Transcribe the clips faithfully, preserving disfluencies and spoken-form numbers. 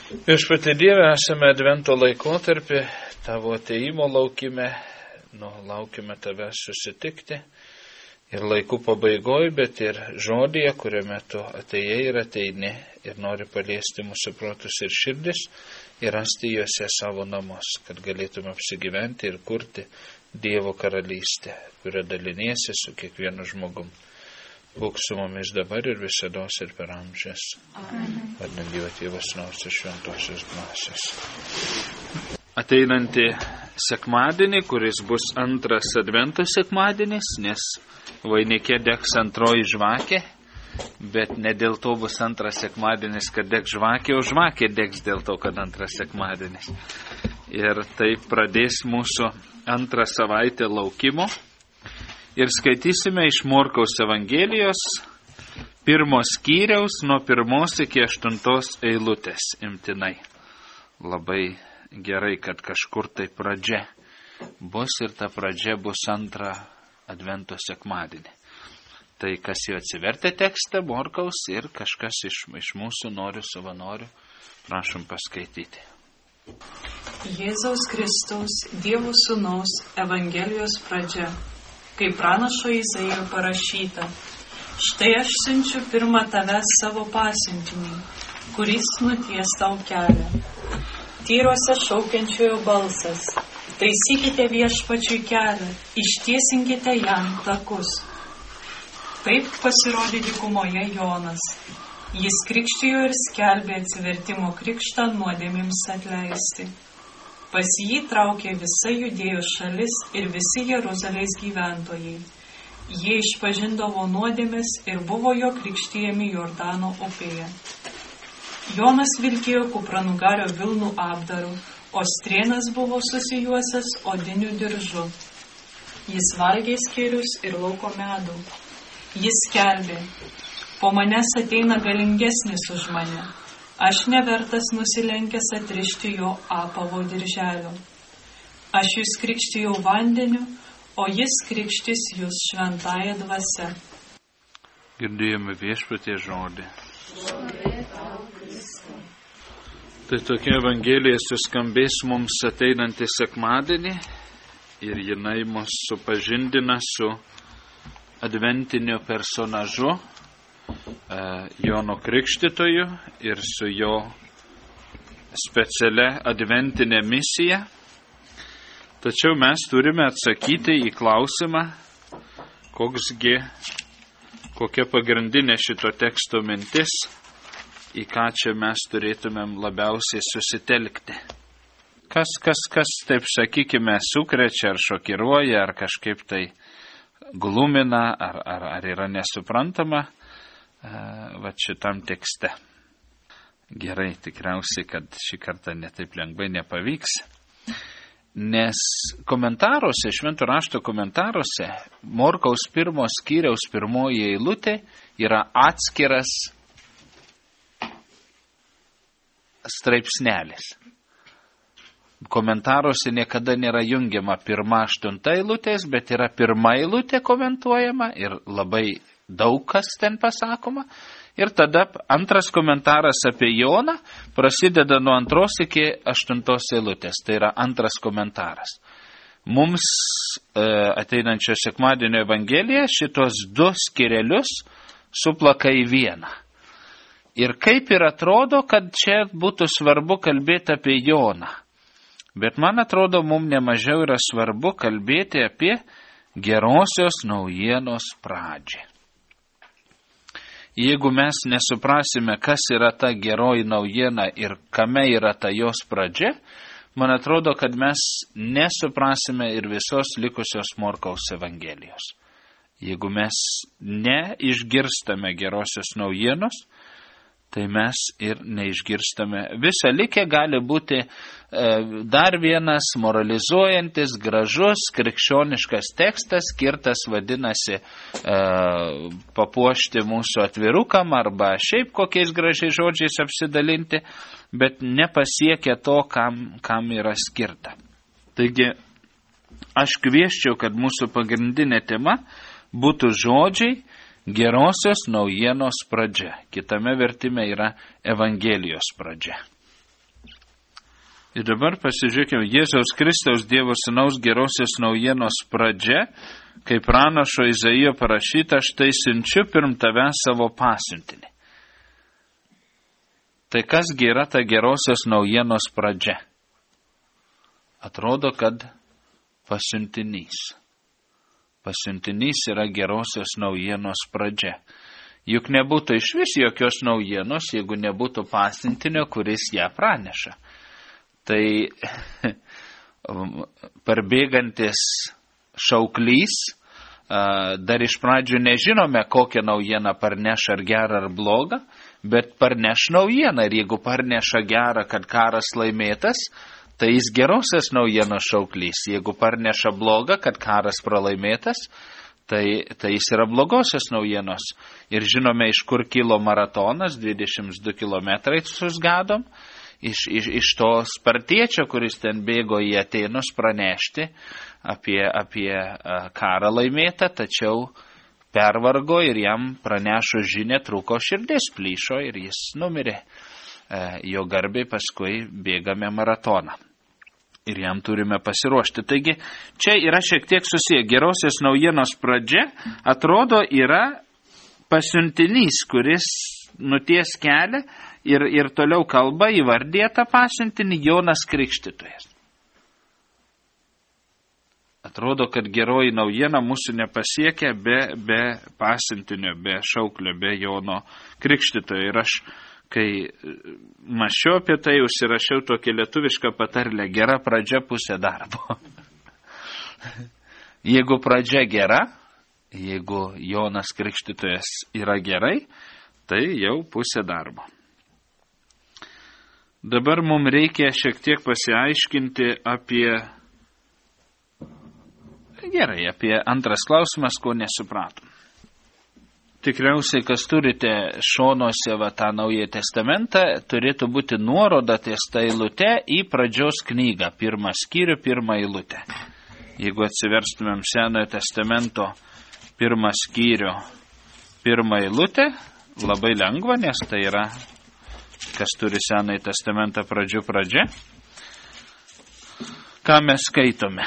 Viešpatie Dieve, esame Advento laikotarpį, Tavo ateimo laukime, nu, laukime Tavęs susitikti ir laikų pabaigoj, bet ir žodyje, kuriame Tu atėjai ir ateini ir nori paliesti mūsų protus ir širdis ir rasti juose savo namus, kad galėtume apsigyventi ir kurti Dievo karalystę, kurią daliniesi su kiekvienu žmogum. Būk su mumis dabar ir visados ir per amžius. Vardant Dievo Tėvo Sūnaus ir Šventosios Dvasios. Ateinantį sekmadienį, kuris bus antras Advento sekmadienis, nes vainike degs antroji žvakė, bet ne dėl to bus antras sekmadienis, kad degs žvakė, o žvakė degs dėl to, kad antras sekmadienis. Ir taip pradės mūsų antrą savaitę laukimo. Ir skaitysime iš Morkaus Evangelijos pirmos skyriaus nuo pirmos iki aštuntos eilutės imtinai. Labai gerai, kad kažkur tai pradžia bus ir ta pradžia bus antrą Advento sekmadienį. Tai kas jau atsivertė tekstą Morkaus ir kažkas iš, iš mūsų norių savanorių, prašom paskaityti. Jėzaus Kristaus, Dievo Sūnaus Evangelijos pradžia. Kaip pranašo Izaijo parašyta, štai aš siunčiu pirmą tavęs savo pasiuntinį, kuris nuties tau kelią. Tyruose šaukiančiojo balsas, taisykite viešpačiui kelią, ištiesinkite jam takus. Taip pasirodė dykumoje Jonas. Jis krikštijo ir skelbė atsivertimo krikštą nuodėmėms atleisti. Pas jį traukė visa Judėjos šalis ir visi Jeruzalės gyventojai. Jie išpažindavo nuodėmes ir buvo jo krikštijami Jordano upėje. Jonas vilkėjo kupranugario vilnų apdaru, o strėnas buvo susijuosęs odiniu diržu. Jis valgė skėrius ir lauko medų. Jis skelbė, po manęs ateina galingesnis už mane. Aš nevertas nusilenkęs atrišti jo apavo dirželio. Aš jūs krikštijau vandeniu, o jis krikštis jūs šventąja dvasia. Girdėjome Viešpaties žodį. Tai tokia Evangelija suskambės mums ateinantį sekmadienį ir jinai mus supažindina su adventiniu personažu, Jono Krikštytoju ir su jo specialia adventinė misija. Tačiau mes turime atsakyti į klausimą, koksgi, kokia pagrindinė šito teksto mintis, į ką čia mes turėtumėm labiausiai susitelkti. Kas, kas, kas, taip sakykime, sukrečia ar šokiruoja, ar kažkaip tai glumina, ar, ar, ar yra nesuprantama, va šitam tekste. Gerai, tikriausiai, kad šį kartą netaip lengvai nepavyks, nes komentaruose, Švento rašto komentaruose, Morkaus pirmos skyriaus pirmoji eilutė yra atskiras straipsnelis. Komentaruose niekada nėra jungiama pirma aštunta eilutės, bet yra pirma eilutė komentuojama ir labai daug kas ten pasakoma. Ir tada antras komentaras apie Joną prasideda nuo antros iki aštuntos eilutės. Tai yra antras komentaras. Mums e, ateinančio sekmadienio Evangelija šitos du skirelius suplaka į vieną. Ir kaip ir atrodo, kad čia būtų svarbu kalbėti apie Joną. Bet man atrodo, mums nemažiau yra svarbu kalbėti apie gerosios naujienos pradžią. Jeigu mes nesuprasime, kas yra ta geroji naujiena ir kame yra ta jos pradžia, man atrodo, kad mes nesuprasime ir visos likusios Morkaus Evangelijos. Jeigu mes neišgirstame gerosios naujienos, tai mes ir neišgirstame. Visa likę gali būti e, dar vienas moralizuojantis, gražus, krikščioniškas tekstas, skirtas vadinasi e, papuošti mūsų atvirukam arba šiaip kokiais gražiais žodžiais apsidalinti, bet nepasiekia to, kam, kam yra skirta. Taigi, aš kvieščiau, kad mūsų pagrindinė tema būtų žodžiai gerosios naujienos pradžia. Kitame vertime yra Evangelijos pradžia. Ir dabar pasižiūrėkime, Jėzaus Kristaus Dievo Sūnaus gerosios naujienos pradžia, kaip pranašo Izaijo parašyta, štai siunčiu pirm tavęs savo pasiuntinį. Tai kasgi yra ta gerosios naujienos pradžia? Atrodo, kad pasiuntinys. Pasiuntinys yra gerosios naujienos pradžia. Juk nebūtų iš vis jokios naujienos, jeigu nebūtų pasiuntinio, kuris ją praneša. Tai parbėgantis šauklys, dar iš pradžių nežinome, kokią naujieną parneš, ar gerą, ar blogą, bet parneš naujieną. Ir jeigu parneša gerą, kad karas laimėtas, tai jis gerosios naujienos šauklys. Jeigu parneša blogą, kad karas pralaimėtas, tai, tai jis yra blogosios naujienos. Ir žinome, iš kur kilo maratonas, dvidešimt du kilometrai susgadom. Iš, iš, iš to spartiečio, kuris ten bėgo į Atėnus pranešti apie, apie karą laimėtą, tačiau pervargo ir jam pranešo žinę, trūko širdis, plyšo ir jis numirė. Jo garbei paskui bėgame maratoną. Ir jam turime pasiruošti. Taigi, čia yra šiek tiek susiję. Gerosios naujienos pradžia, atrodo, yra pasiuntinys, kuris nuties kelią ir, ir toliau kalba įvardėta pasiuntinį Jonas Krikštytojas. Atrodo, kad geroji naujiena mūsų nepasiekia be, be pasiuntinio, be šauklio, be Jono Krikštytojo. Ir aš, kai mačiau apie tai, užsirašiau tokią lietuvišką patarlę: gera pradžia, pusė darbo. Jeigu pradžia gera, jeigu Jonas Krikštytojas yra gerai, tai jau pusė darbo. Dabar mums reikia šiek tiek pasiaiškinti apie, gerai, apie antras klausimas, ko nesupratom. Tikriausiai, kas turite šonuose va tą Naująjį Testamentą, turėtų būti nuoroda ties ta eilute į pradžios knygą, pirmą skyrių, pirmą eilutę. Jeigu atsiverstumėm Senojo Testamento pirmą skyrių, pirmą eilutę, labai lengva, nes tai yra, kas turi Senąjį Testamentą pradžių pradžia. Ką mes skaitome?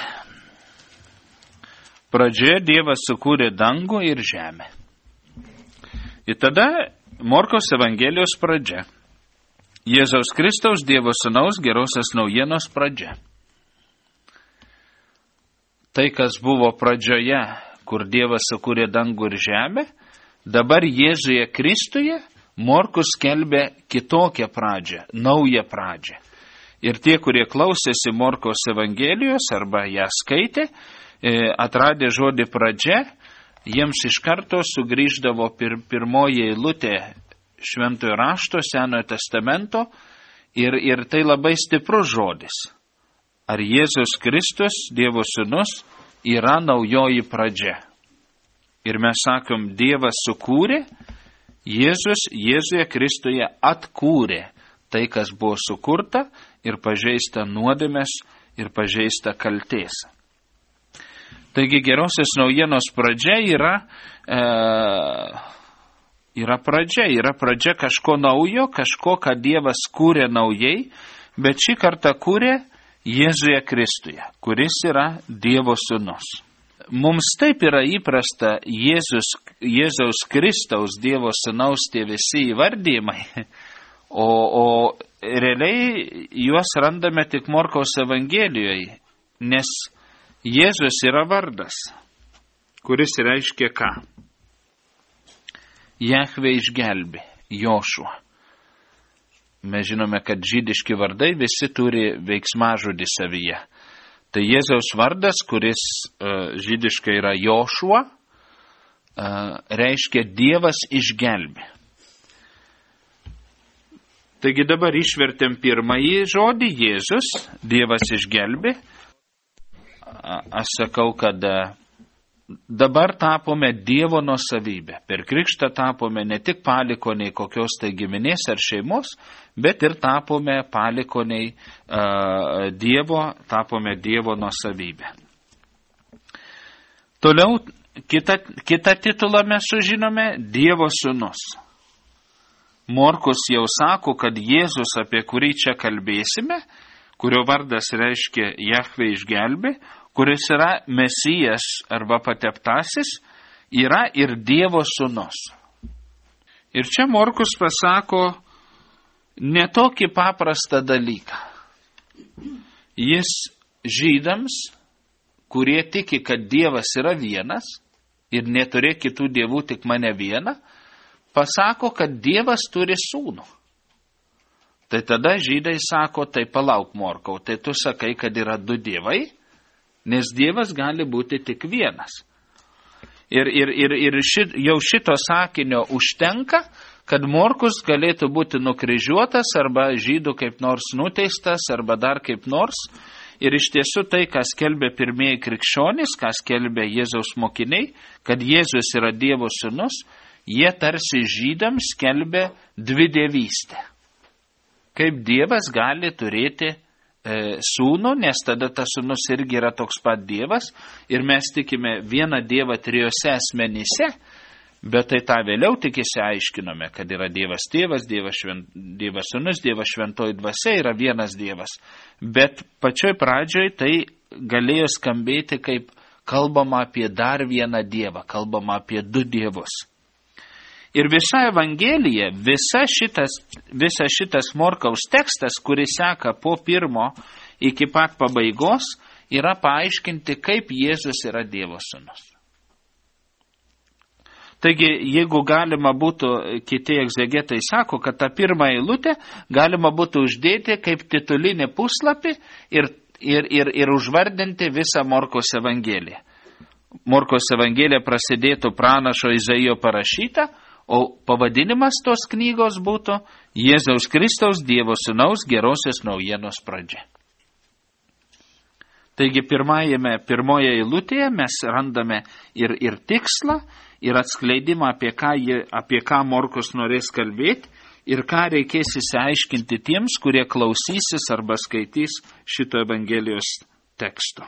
Pradžioje Dievas sukūrė dangų ir žemę. Ir tada Morkaus Evangelijos pradžia. Jėzaus Kristaus Dievo Sūnaus gerosios naujienos pradžia. Tai, kas buvo pradžioje, kur Dievas sukūrė dangų ir žemę, dabar Jėzuje Kristuje Morkus skelbė kitokią pradžią, naują pradžią. Ir tie, kurie klausėsi Morkaus Evangelijos arba ją skaitė, atradę žodį pradžia, jiems iš karto sugrįždavo pir, pirmoji eilutė Šventojo rašto, Senojo Testamento, ir, ir tai labai stiprus žodis. Ar Jėzus Kristus, Dievo Sūnus, yra naujoji pradžia? Ir mes sakom, Dievas sukūrė, Jėzus Jėzuje Kristuje atkūrė tai, kas buvo sukurta ir pažeista nuodėmės ir pažeista kaltės. Taigi gerosios naujienos pradžia yra, e, yra pradžia, yra pradžia kažko naujo, kažko, ką Dievas kūrė naujai, bet šį kartą kūrė Jėzuje Kristuje, kuris yra Dievo Sūnus. Mums taip yra įprasta Jėzus, Jėzaus Kristaus Dievo Sūnaus tie visi įvardymai, o, o realiai juos randame tik Morkaus Evangelijoje, nes Jėzus yra vardas, kuris reiškia ką? Jahve išgelbė, Jošua. Mes žinome, kad žydiški vardai visi turi veiksmažodį savyje. Tai Jėzaus vardas, kuris uh, žydiškai yra Jošua, uh, reiškia Dievas išgelbė. Taigi dabar išvertėm pirmąjį žodį, Jėzus, Dievas išgelbė. Aš sakau, kad dabar tapome Dievo nuosavybė. Per krikštą tapome ne tik palikoniai kokios tai giminės ar šeimos, bet ir tapome palikoniai uh, Dievo, tapome Dievo nuosavybė. Toliau kitą, kitą titulą mes sužinome – Dievo Sūnus. Morkus jau sako, kad Jėzus, apie kurį čia kalbėsime, kurio vardas reiškia Jahvė išgelbė, kuris yra Mesijas arba pateptasis, yra ir Dievo sūnus. Ir čia Morkus pasako ne tokį paprastą dalyką. Jis žydams, kurie tiki, kad Dievas yra vienas ir neturė kitų dievų, tik mane vieną, pasako, kad Dievas turi sūnų. Tai tada žydai sako, tai palauk, Morkau, tai tu sakai, kad yra du dievai, nes Dievas gali būti tik vienas. Ir, ir, ir, ir šit, jau šito sakinio užtenka, kad Morkus galėtų būti nukryžiuotas arba žydų kaip nors nuteistas arba dar kaip nors. Ir iš tiesų tai, ką skelbė pirmieji krikščionys, ką skelbė Jėzaus mokiniai, kad Jėzus yra Dievo sūnus, jie tarsi žydams skelbė dvidievystę. Kaip Dievas gali turėti e, sūnų, nes tada tas sūnus irgi yra toks pat Dievas, ir mes tikime vieną Dievą trijose asmenyse, bet tai tą vėliau tik išsiaiškinome, kad yra Dievas tėvas, Dievas, švent, Dievas sūnus, Dievas šventoji dvasia, yra vienas Dievas. Bet pačioj pradžioj tai galėjo skambėti kaip kalbama apie dar vieną Dievą, kalbama apie du Dievus. Ir visa Evangelija, visa šitas, visa šitas Morkaus tekstas, kuris seka po pirmo iki pat pabaigos, yra paaiškinti, kaip Jėzus yra Dievo sūnus. Taigi, jeigu galima būtų, kiti egzegetai sako, kad tą pirmą eilutę galima būtų uždėti kaip titulinį puslapį ir, ir, ir, ir užvardinti visą Morkaus Evangeliją. Morkaus Evangelija prasidėtų pranašo Izaijo parašyta, o pavadinimas tos knygos būtų Jėzaus Kristaus Dievo sūnaus gerosios naujienos pradžia. Taigi pirmajame, pirmoje eilutėje mes randame ir, ir tikslą, ir atskleidimą, apie ką, apie ką Morkus norės kalbėti ir ką reikės įsiaiškinti tiems, kurie klausysis arba skaitys šito Evangelijos teksto.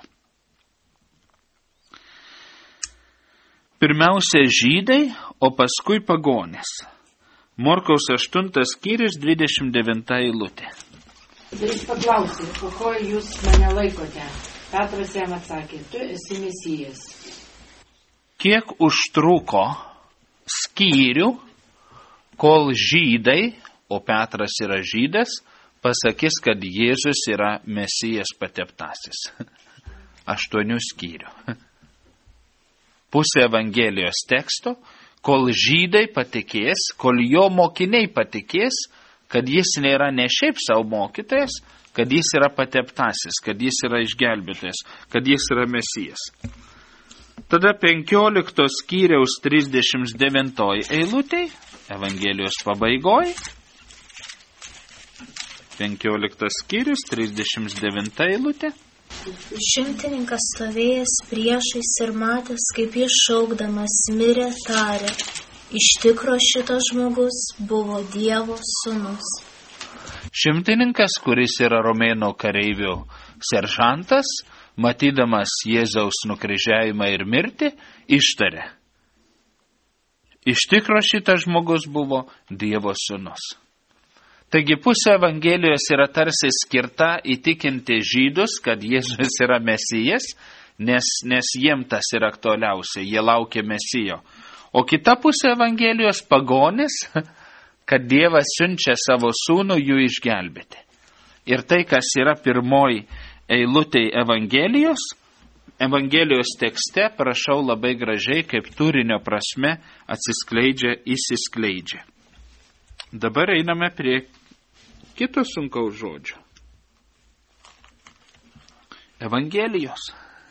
Pirmiausia žydai, o paskui pagonės. Morkaus aštuntas skyrius, dvidešimt devinta eilutė. Ir jis paklausė, po ko jūs mane laikote? Petras jam atsakė, tu esi Mesijas. Kiek užtruko skyrių, kol žydai, o Petras yra žydas, pasakys, kad Jėzus yra Mesijas pateptasis. Aštuonių skyrių. Pusė Evangelijos teksto, kol žydai patikės, kol jo mokiniai patikės, kad jis nėra ne šiaip savo mokytojas, kad jis yra pateptasis, kad jis yra išgelbėtojas, kad jis yra Mesijas. Tada penkioliktos skyriaus trisdešimt devintoj eilutėj, Evangelijos pabaigoj, penkioliktas skyrius, trisdešimt devinta eilutė. Šimtininkas stovėjęs priešais ir matęs, kaip jis šaukdamas mirė, tarė, iš tikro šitas žmogus buvo Dievo sūnus. Šimtininkas, kuris yra romėnų kareivių seržantas, matydamas Jėzaus nukryžiavimą ir mirtį, ištarė, iš tikro šitas žmogus buvo Dievo sūnus. Taigi pusė Evangelijos yra tarsi skirta įtikinti žydus, kad Jėzus yra Mesijas, nes, nes jiem tas yra aktualiausia, jie laukia Mesijo. O kita pusė Evangelijos pagonis, kad Dievas siunčia savo sūnų jų išgelbėti. Ir tai, kas yra pirmoji eilutė Evangelijos, Evangelijos tekste, prašau labai gražiai, kaip turinio prasme atsiskleidžia, įsiskleidžia. Dabar einame prie kito sunkaus žodžio. Evangelijos.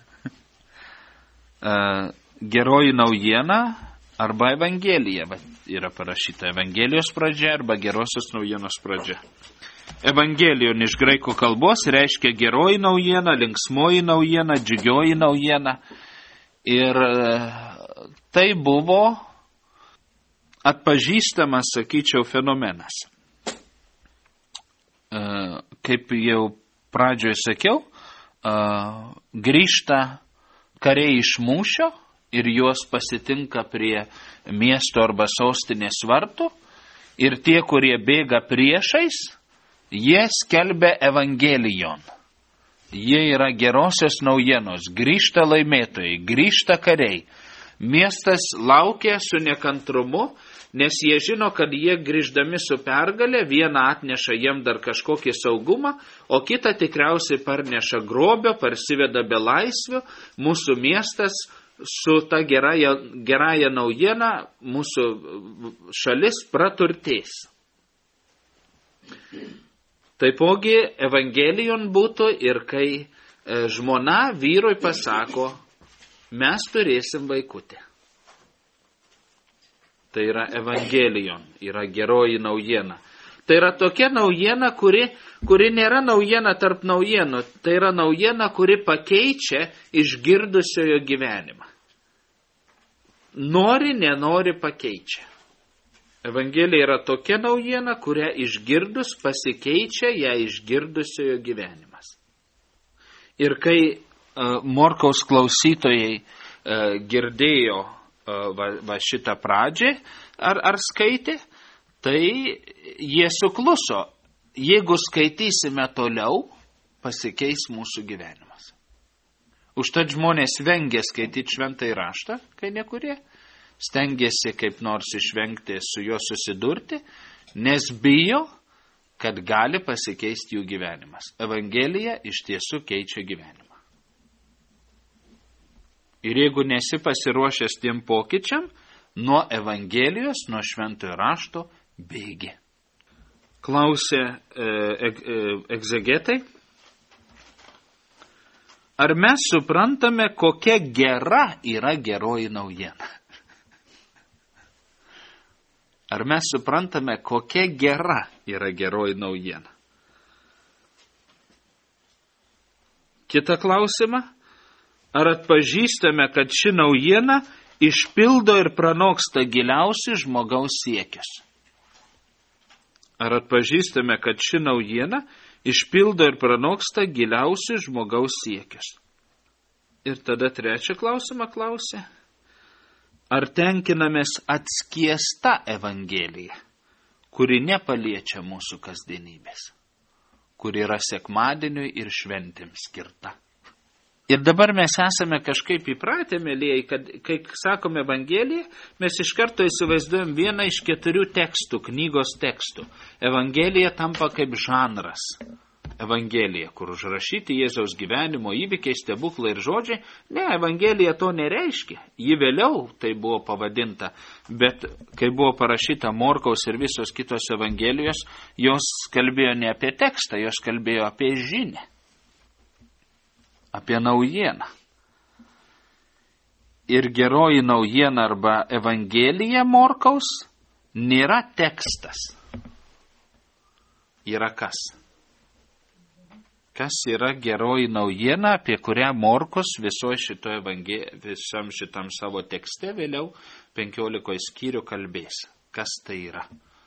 Geroji naujiena arba Evangelija yra parašyta. Evangelijos pradžia arba gerosios naujienos pradžia. Evangelijon iš graikų kalbos reiškia geroji naujiena, linksmoji naujiena, džiugioji naujiena. Ir tai buvo atpažįstamas, sakyčiau, fenomenas. Kaip jau pradžioje sakiau, grįžta kariai iš mūšio ir juos pasitinka prie miesto arba sostinės vartų. Ir tie, kurie bėga priešais, Jie skelbia evangelijon. Jie yra gerosios naujienos, grįžta laimėtojai, grįžta kariai. Miestas laukia su nekantrumu, nes jie žino, kad jie grįždami su pergalė, vieną atneša jiem dar kažkokį saugumą, o kitą tikriausiai parneša grobio, parsiveda be laisvių. Mūsų miestas su ta gerąja, gerąja naujiena, mūsų šalis praturtės. Taipogi evangelijon būtų ir kai žmona vyrui pasako, mes turėsim vaikutį. Tai yra evangelijon, yra geroji naujiena. Tai yra tokia naujiena, kuri, kuri nėra naujiena tarp naujienų. Tai yra naujiena, kuri pakeičia išgirdusiojo gyvenimą. Nori, nenori pakeičia. Evangelija yra tokia naujiena, kurią išgirdus pasikeičia ją išgirdusiojo gyvenimas. Ir kai uh, Morkaus klausytojai uh, girdėjo uh, va, va šitą pradžią ar, ar skaitė, tai jie sukluso. Jeigu skaitysime toliau, pasikeis mūsų gyvenimas. Užtat žmonės vengia skaityti šventąjį raštą, kai nekurie. Stengiasi kaip nors išvengti su juo susidurti, nes bijo, kad gali pasikeisti jų gyvenimas. Evangelija iš tiesų keičia gyvenimą. Ir jeigu nesi pasiruošęs tiem pokyčiam, nuo Evangelijos, nuo šventojo rašto bėgi. Klausė e, e, egzegetai, ar mes suprantame, kokia gera yra geroji naujiena? Ar mes suprantame, kokia gera yra geroji naujiena? Kita klausimą. Ar atpažįstame, kad ši naujiena išpildo ir pranoksta giliausi žmogaus siekius? Ar atpažįstame, kad ši naujiena išpildo ir pranoksta giliausi žmogaus siekius? Ir tada trečią klausimą klausė. Ar tenkinamės atskiesta Evangelija, kuri nepaliečia mūsų kasdienybės, kuri yra sekmadieniui ir šventėms skirta? Ir dabar mes esame kažkaip įpratę, mėlyjei, kad kai sakome Evangeliją, mes iš karto įsivaizduojam vieną iš keturių tekstų, knygos tekstų. Evangelija tampa kaip žanras. Evangelija, kur užrašyti Jėzaus gyvenimo įvykiai, stebuklai ir žodžiai. Ne, Evangelija to nereiškia. Ji vėliau tai buvo pavadinta, bet kai buvo parašyta Morkaus ir visos kitos Evangelijos, jos kalbėjo ne apie tekstą, jos kalbėjo apie žinią, apie naujieną. Ir geroji naujiena arba Evangelija Morkaus nėra tekstas. Yra kas? Kas yra geroji naujiena, apie kurią Morkus viso šito evangel... visam šitam savo tekste vėliau penkiolikoje skyrių kalbės. Kas tai yra?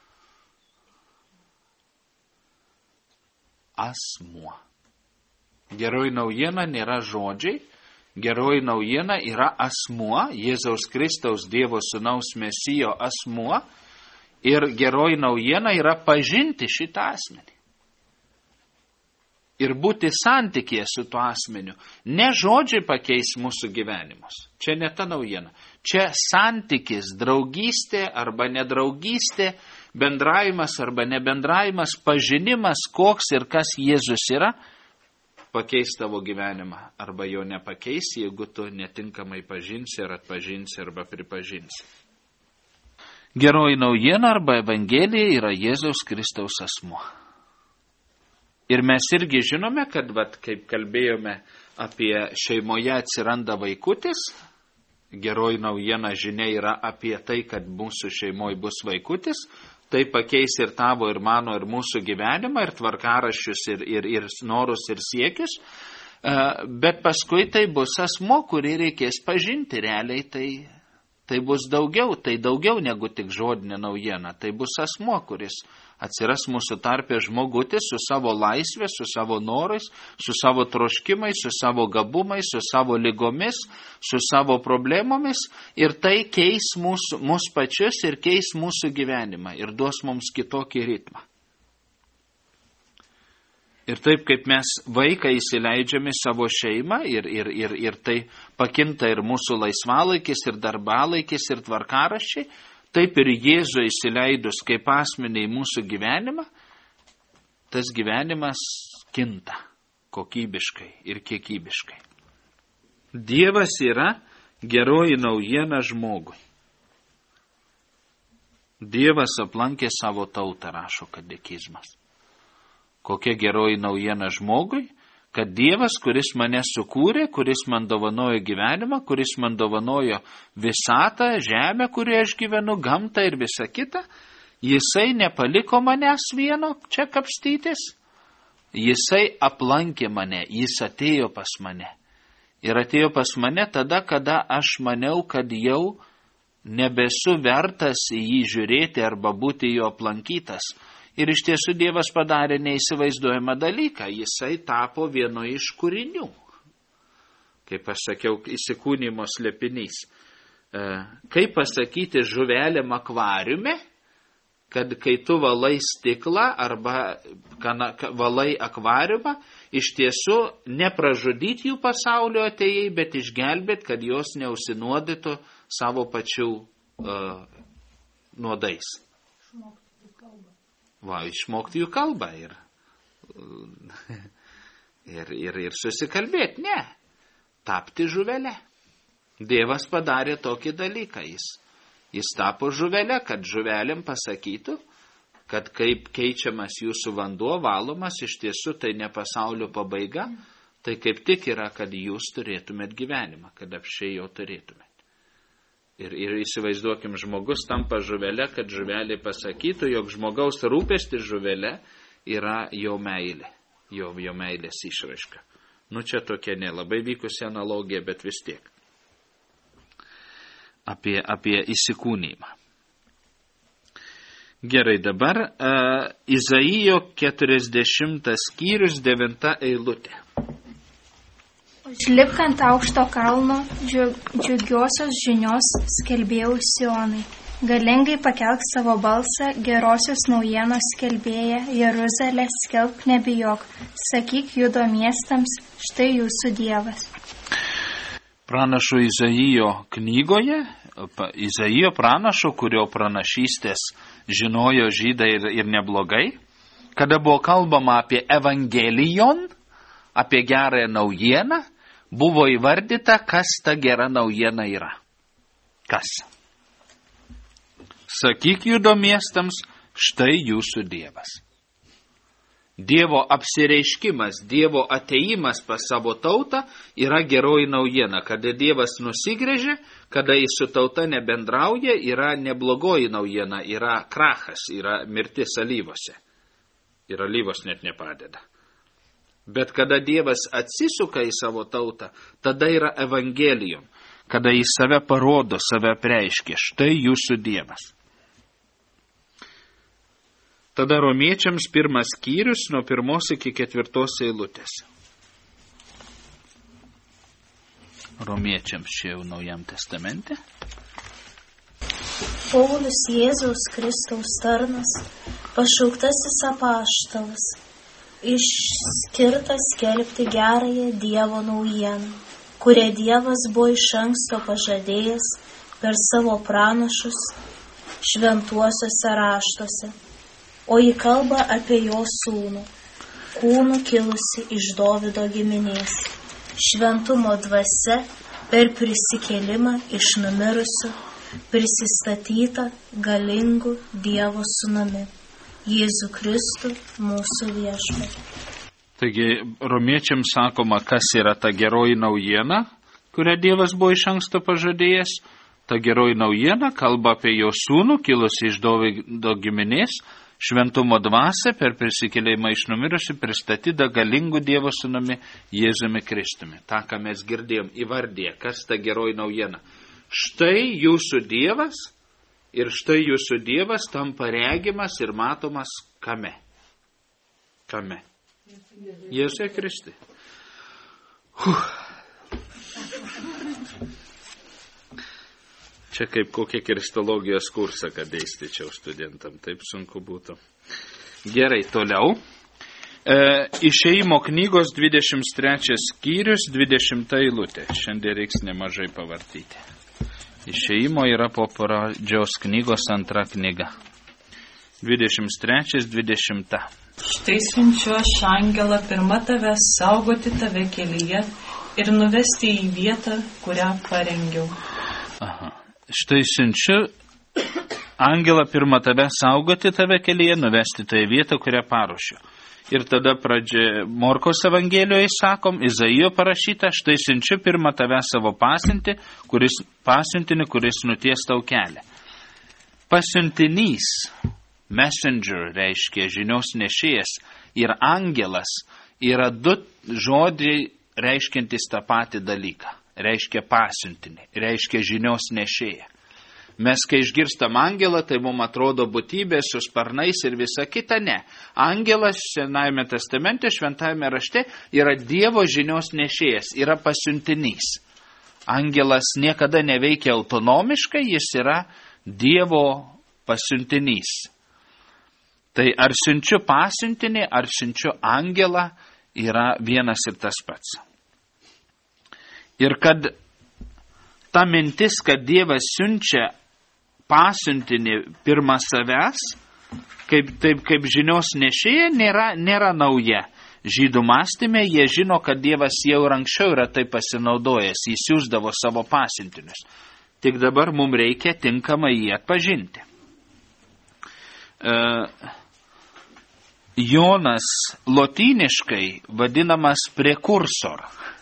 Asmuo. Geroji naujiena nėra žodžiai, geroji naujiena yra asmuo, Jėzaus Kristaus Dievo Sūnaus Mesijo asmuo, ir geroji naujiena yra pažinti šitą asmenį. Ir būti santykėje su tuo asmeniu. Ne žodžiai pakeis mūsų gyvenimus. Čia ne ta naujiena. Čia santykis, draugystė arba nedraugystė, bendravimas arba nebendravimas, pažinimas, koks ir kas Jėzus yra, pakeis tavo gyvenimą. Arba jo nepakeis, jeigu tu netinkamai pažinsi ar atpažinsi arba pripažinsi. Geroji naujiena arba Evangelija yra Jėzaus Kristaus asmuo. Ir mes irgi žinome, kad, vat, kaip kalbėjome apie šeimoje atsiranda vaikutis, geroji naujiena žinia yra apie tai, kad mūsų šeimoje bus vaikutis, tai pakeis ir tavo, ir mano, ir mūsų gyvenimą, ir tvarkaraščius, ir, ir, ir norus, ir siekius, bet paskui tai bus asmo, kurį reikės pažinti, realiai tai, tai bus daugiau, tai daugiau negu tik žodinė naujiena, tai bus asmo, kuris atsiras mūsų tarpe žmogutis su savo laisvė, su savo norais, su savo troškimais, su savo gabumais, su savo lygomis, su savo problemomis, ir tai keis mūsų, mūsų pačius ir keis mūsų gyvenimą ir duos mums kitokį ritmą. Ir taip kaip mes vaiką įsileidžiame savo šeimą ir, ir, ir, ir tai pakinta ir mūsų laisvalaikis, ir darbalaikis, ir tvarkaraščiai, taip ir Jėzų įsileidus kaip asmenį į mūsų gyvenimą, tas gyvenimas kinta kokybiškai ir kiekybiškai. Dievas yra geroji naujiena žmogui. Dievas aplankė savo tautą, rašo katekizmas. Kokia geroji naujiena žmogui, kad Dievas, kuris mane sukūrė, kuris man dovanojo gyvenimą, kuris man dovanojo visatą, žemę, kurioje aš gyvenu, gamtą ir visą kitą, jisai nepaliko manęs vieno čia kapstytis, jisai aplankė mane, jis atėjo pas mane. Ir atėjo pas mane tada, kada aš maniau, kad jau nebesu vertas į jį žiūrėti arba būti jo aplankytas. Ir iš tiesų Dievas padarė neįsivaizduojamą dalyką. Jisai tapo vienu iš kūrinių. Kaip aš sakiau, įsikūnimo slėpinys. Kaip pasakyti žuvelėm akvariume, kad kai tu valai stiklą arba valai akvariumą, iš tiesų nepražudyti jų pasaulio atėjai, bet išgelbėt, kad jos neusinuodytų savo pačių uh, nuodais. Va, išmokti jų kalbą ir, ir, ir, ir susikalbėti. Ne, tapti žuvelę. Dievas padarė tokį dalyką. Jis, jis tapo žuvelę, kad žuvelėm pasakytų, kad kaip keičiamas jūsų vanduo, valomas, iš tiesų tai ne pasaulio pabaiga, tai kaip tik yra, kad jūs turėtumėt gyvenimą, kad apšiai jo turėtumėt. Ir, ir įsivaizduokim, žmogus tampa žuvelė, kad žuvelė pasakytų, jog žmogaus rūpestis žuvelė yra jo meilė, jo, jo meilės išraiška. Nu, čia tokia nelabai vykusi analogija, bet vis tiek. Apie, apie įsikūnymą. Gerai, dabar uh, Izaijo keturiasdešimtas skyrius, devinta eilutė. Užlipk ant aukšto kalno, džiugiosios žinios skelbėjau Sionai. Galingai pakelk savo balsą, gerosios naujienos skelbėja, Jeruzalė, skelbk nebijok. Sakyk Judo miestams, štai jūsų Dievas. Pranašo Izaijo knygoje, Izaijo pranašo, kurio pranašystės žinojo žydai ir, ir neblogai, kada buvo kalbama apie evangelijon, apie gerąją naujieną, buvo įvardyta, kas ta gera naujiena yra. Kas? Sakyk Judo miestams, štai jūsų Dievas. Dievo apsireiškimas, Dievo ateimas pas savo tautą yra geroji naujiena. Kada Dievas nusigrėžė, kada jis su tauta nebendrauja, yra neblogoji naujiena, yra krachas, yra mirtis alyvose. Ir alyvos net nepadeda. Bet kada Dievas atsisuka į savo tautą, tada yra evangelijum, kada jis save parodo, save preiškia, štai jūsų Dievas. Tada romiečiams pirmas skyrius nuo pirmos iki ketvirtos eilutės. Romiečiams čia jau Naujam testamente. Paulius Jėzaus Kristaus tarnas, pašauktasis apaštalas, išskirtas skelbti gerąją Dievo naujieną, kurią Dievas buvo iš anksto pažadėjęs per savo pranašus šventuosiuose raštuose, o ji kalba apie jo sūnų, kūnų kilusi iš Dovydo giminės, šventumo dvasia per prisikėlimą iš numirusių, prisistatyta galingu Dievo sūnumi, Jėzų Kristų, mūsų viešpatį. Taigi, romiečiams sakoma, kas yra ta geroji naujiena, kurią Dievas buvo iš anksto pažadėjęs. Ta geroji naujiena kalba apie jo sūnų, kilusi iš Dovydo giminės, šventumo dvasia per prisikėlimą iš numirusių, pristatyta galingu Dievo sūnumi, Jėzumi Kristumi. Ta, ką mes girdėjom, įvardė, kas ta geroji naujiena. Štai jūsų Dievas. Ir štai jūsų Dievas tampa regimas ir matomas kame? Kame? Jėzuje Kristui. Huh. Čia kaip kokia kristologijos kursą, kad dėstyčiau studentam, taip sunku būtų. Gerai, toliau. E, Išėjimo knygos dvidešimt trečias skyrius, dvidešimta eilutė. Šiandien reiks nemažai pavartyti. Išėjimo yra po pradžios knygos antra knyga. dvidešimt trečias, dvidešimta. Štai siunčiu aš angelą pirmą tave saugoti tave kelyje ir nuvesti į vietą, kurią parengiau. Aha. Štai siunčiu angelą pirmą tave saugoti tave kelyje, nuvesti tą vietą, kurią paruošiu. Ir tada pradžia Morkaus Evangelijoje sakom, Izaijo parašyta, štai siunčiu pirmą tave savo pasiuntinį, kuris, pasiuntinį, kuris nuties tau kelią. Pasiuntinys, messenger reiškia žinios nešėjas ir angelas yra du žodžiai reiškiantis tą patį dalyką. Reiškia pasiuntinį, reiškia žinios nešėją. Mes, kai išgirstam angelą, tai mums atrodo būtybė su sparnais ir visa kita, ne. Angelas Senajame testamente, Šventajame rašte yra Dievo žinios nešėjas, yra pasiuntinys. Angelas niekada neveikia autonomiškai, jis yra Dievo pasiuntinys. Tai ar siunčiu pasiuntinį, ar siunčiu angelą, yra vienas ir tas pats. Ir kad ta mintis, kad Dievas siunčia pasiuntinį pirmą savęs, kaip, taip kaip žinios nešėja, nėra, nėra nauja. Žydų mąstyme jie žino, kad Dievas jau ir anksčiau yra taip pasinaudojęs, jis siųsdavo savo pasiuntinius. Tik dabar mums reikia tinkamai jį atpažinti. Uh, Jonas lotyniškai vadinamas prekursor.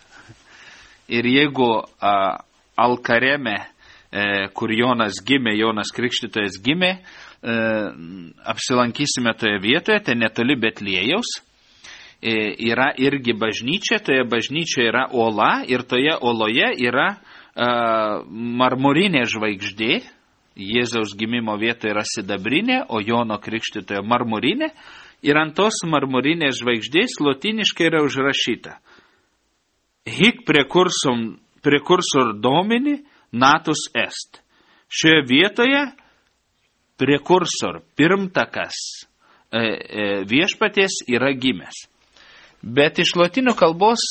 Ir jeigu a, Alkareme, e, kur Jonas gimė, Jonas Krikštytojas gimė, e, apsilankysime toje vietoje, tai netoli Betliejaus, e, yra irgi bažnyčia, toje bažnyčioje yra ola ir toje oloje yra a, marmurinė žvaigždė. Jėzaus gimimo vietoje yra sidabrinė, o Jono Krikštytojo marmurinė. Ir ant tos marmurinės žvaigždės lotyniškai yra užrašyta Hic precursum, precursor domini natus est. Šioje vietoje prekursor, pirmtakas e, e, viešpaties yra gimęs. Bet iš lotynų kalbos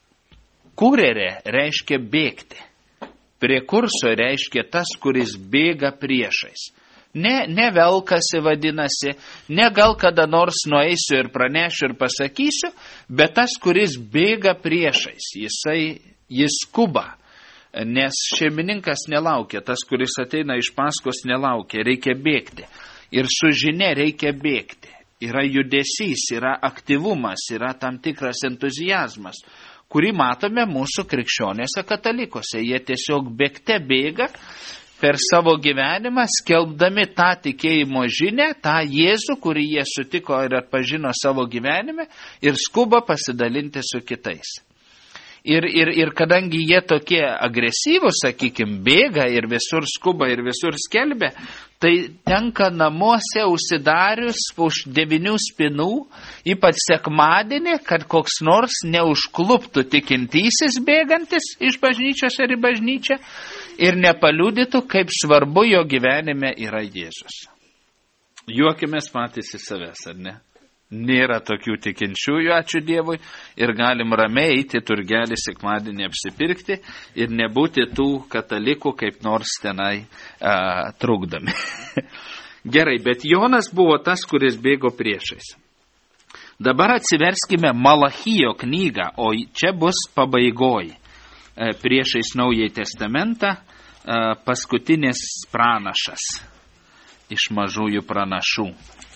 kurere reiškia bėgti. Prekursor reiškia tas, kuris bėga priešais. Ne, ne velkasi vadinasi, ne gal kada nors nueisiu ir pranešiu ir pasakysiu, bet tas, kuris bėga priešais, jisai, jis skuba, nes šeimininkas nelaukia, tas, kuris ateina iš paskos nelaukia, reikia bėgti. Ir su žinia reikia bėgti. Yra judesys, yra aktyvumas, yra tam tikras entuzijazmas, kurį matome mūsų krikščionėse katalikose. Jie tiesiog bėgte bėga per savo gyvenimą, skelbdami tą tikėjimo žinią, tą Jėzų, kurį jie sutiko ir atpažino savo gyvenime, ir skuba pasidalinti su kitais. Ir, ir, ir kadangi jie tokie agresyvūs, sakykime, bėga ir visur skuba ir visur skelbia, tai tenka namuose užsidarius už devinių spinų, ypač sekmadienį, kad koks nors neužkluptų tikintysis bėgantis iš bažnyčios ar į bažnyčią ir nepaliudytų, kaip svarbu jo gyvenime yra Jėzus. Juokimės patys į savęs, ar ne? Nėra tokių tikinčiųjų, ačiū Dievui, ir galim ramiai eiti turgelį sekmadienį apsipirkti ir nebūti tų katalikų kaip nors tenai a, trukdami. Gerai, bet Jonas buvo tas, kuris bėgo priešais. Dabar atsiverskime Malachijo knygą, o čia bus pabaigoj. E, priešais Naująjį testamentą e, paskutinis pranašas iš mažųjų pranašų.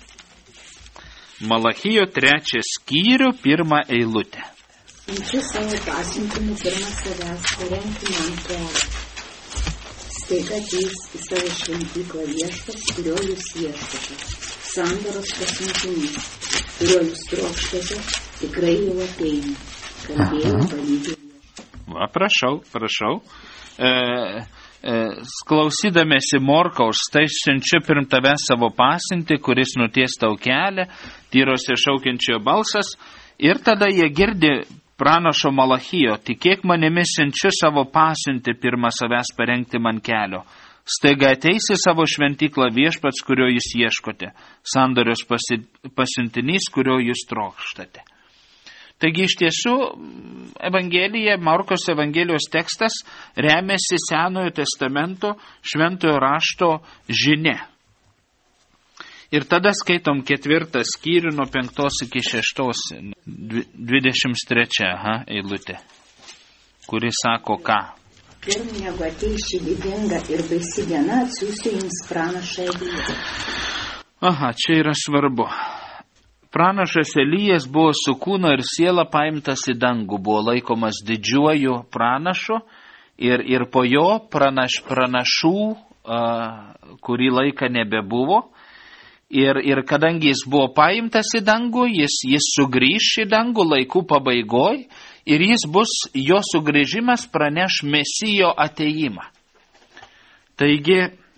Malachijo trečią skyrių, pirmą eilutę. Siunčiu savo pasiuntinį pirmą savęs, parengti man kelią. Staiga ateis į savo šventyklą viešpats, kurio jūs ieškote. Sandoros pasiuntinys, kurio jūs trokštate, tikrai jau ateina. Kalbėjau palydžiu. Va, prašau, prašau. E, e, klausydamėsi Morkaus, tai siunčiu pirm tave savo pasiuntį, kuris nuties tau kelią, tyrose šaukiančio balsas, ir tada jie girdi pranašo Malachijo, tikėk manimi siunčiu savo pasiuntį pirmą savęs parengti man kelio. Staiga ateis į savo šventyklą viešpats, kurio jūs ieškote, sandorios pasi, pasiuntinys, kurio jūs trokštate. Taigi iš tiesų Evangelija, Markos Evangelijos tekstas remiasi Senojo testamento šventojo rašto žinia. Ir tada skaitom ketvirtą skyrių nuo penktos iki šeštos, dvidešimt trečia aha, eilutė, kuri sako ką? Pirm negu ateis ši didinga ir baisi diena, atsiųsiu jums pranašą Eliją. Aha, čia yra svarbu. Pranašas Elijas buvo su kūno ir siela paimtas į dangų, buvo laikomas didžiuoju pranašu ir, ir po jo pranaš, pranašų uh, kurį laiką nebebuvo. Ir, ir kadangi jis buvo paimtas į dangų, jis, jis sugrįš į dangų laikų pabaigoj ir jis bus, jo sugrįžimas praneš Mesijo atėjimą. Taigi,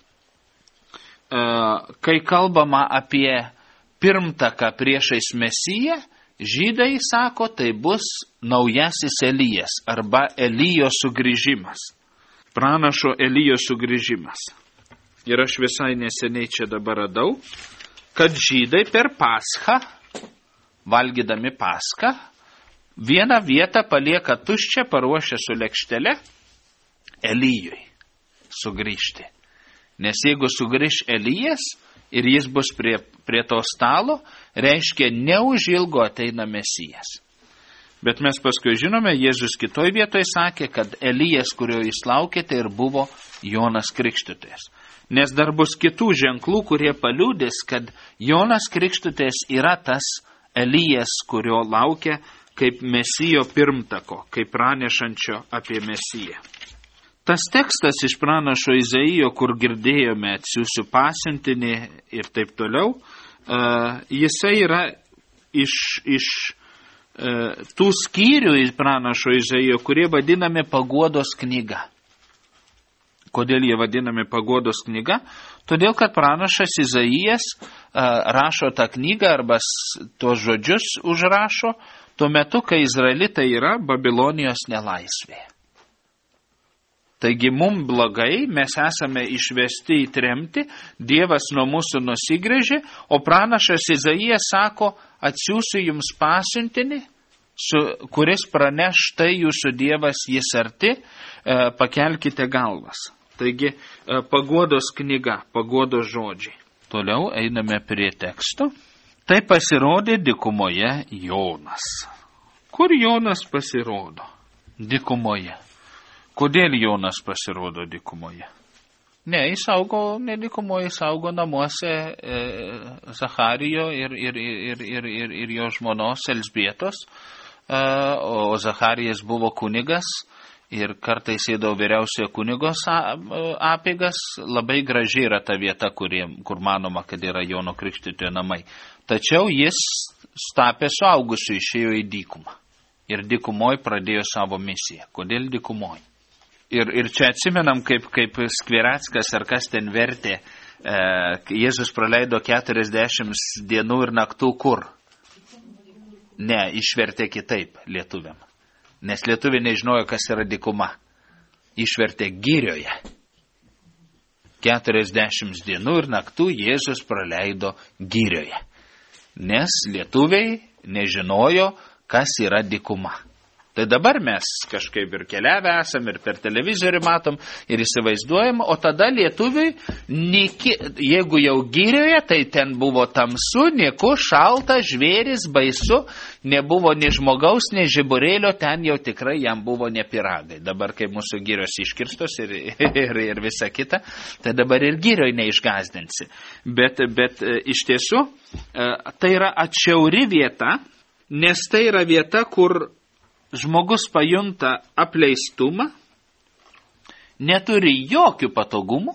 kai kalbama apie pirmtaką priešais Mesiją, žydai sako, tai bus naujasis Elijas arba Elijo sugrįžimas. Pranašo Elijo sugrįžimas. Ir aš visai neseniai čia dabar radau, kad žydai per Paschą, valgydami Paschą, vieną vietą palieka tuščią, paruošę su lėkštele Elijui sugrįžti. Nes jeigu sugrįž Elijas ir jis bus prie, prie to stalo, reiškia neužilgo ateina Mesijas. Bet mes paskui žinome, Jėzus kitoj vietoj sakė, kad Elijas, kurio jūs laukėte, ir buvo Jonas Krikštytojas. Nes dar bus kitų ženklų, kurie paliudys, kad Jonas Krikštytojas yra tas Elijas, kurio laukia kaip Mesijo pirmtako, kaip pranešančio apie Mesiją. Tas tekstas iš pranašo Izaijo, kur girdėjome atsiųsiu pasiuntinį ir taip toliau, uh, jisai yra iš, iš uh, tų skyrių iš pranašo Izaijo, kurie vadinami paguodos knyga. Kodėl jie vadinami paguodos knyga? Todėl, kad pranašas Izaijas uh, rašo tą knygą arba tuos žodžius užrašo tuo metu, kai Izraelitai yra Babilonijos nelaisvėje. Taigi mums blogai, mes esame išvesti į tremtį, Dievas nuo mūsų nusigręžė, o pranašas Izaijas sako, atsiųsiu jums pasiuntinį, su, kuris praneš, štai jūsų Dievas jis arti, e, pakelkite galvas. Taigi e, paguodos knyga, paguodos žodžiai. Toliau einame prie teksto. Tai pasirodė dykumoje Jonas. Kur Jonas pasirodo? Dykumoje. Kodėl Jonas pasirodo dykumoje? Ne, jis augo, ne dykumoje, jis augo namuose e, Zacharijo ir, ir, ir, ir, ir, ir jo žmonos Elzbietos, e, o Zacharijas buvo kunigas ir kartais eidavo vyriausiojo kunigos apeigas. Labai graži yra ta vieta, kurie, kur manoma, kad yra Jono Krikštytojo namai. Tačiau jis tapė suaugusiu, išėjo į dykumą. Ir dykumoj pradėjo savo misiją. Kodėl dykumoj? Ir, ir čia atsimenam, kaip, kaip Skvirackas ar kas ten vertė, e, Jėzus praleido keturiasdešimt dienų ir naktų kur? Ne, išvertė kitaip lietuviam. Nes lietuviai nežinojo, kas yra dykuma. Išvertė girioje. keturiasdešimt dienų ir naktų Jėzus praleido girioje. Nes lietuviai nežinojo, kas yra dykuma. Tai dabar mes kažkaip ir keliavę esam, ir per televizorių matom, ir įsivaizduojam, o tada lietuviai, niki, jeigu jau girioje, tai ten buvo tamsu, nieku, šalta, žvėris, baisu, nebuvo nei žmogaus, nei žiburėlio, ten jau tikrai jam buvo ne piragai. Dabar, kai mūsų girios iškirstos ir, ir, ir visa kita, tai dabar ir girioj neišgazdinsi. Bet, bet iš tiesų, tai yra atšiauri vieta, nes tai yra vieta, kur žmogus pajunta apleistumą, neturi jokių patogumų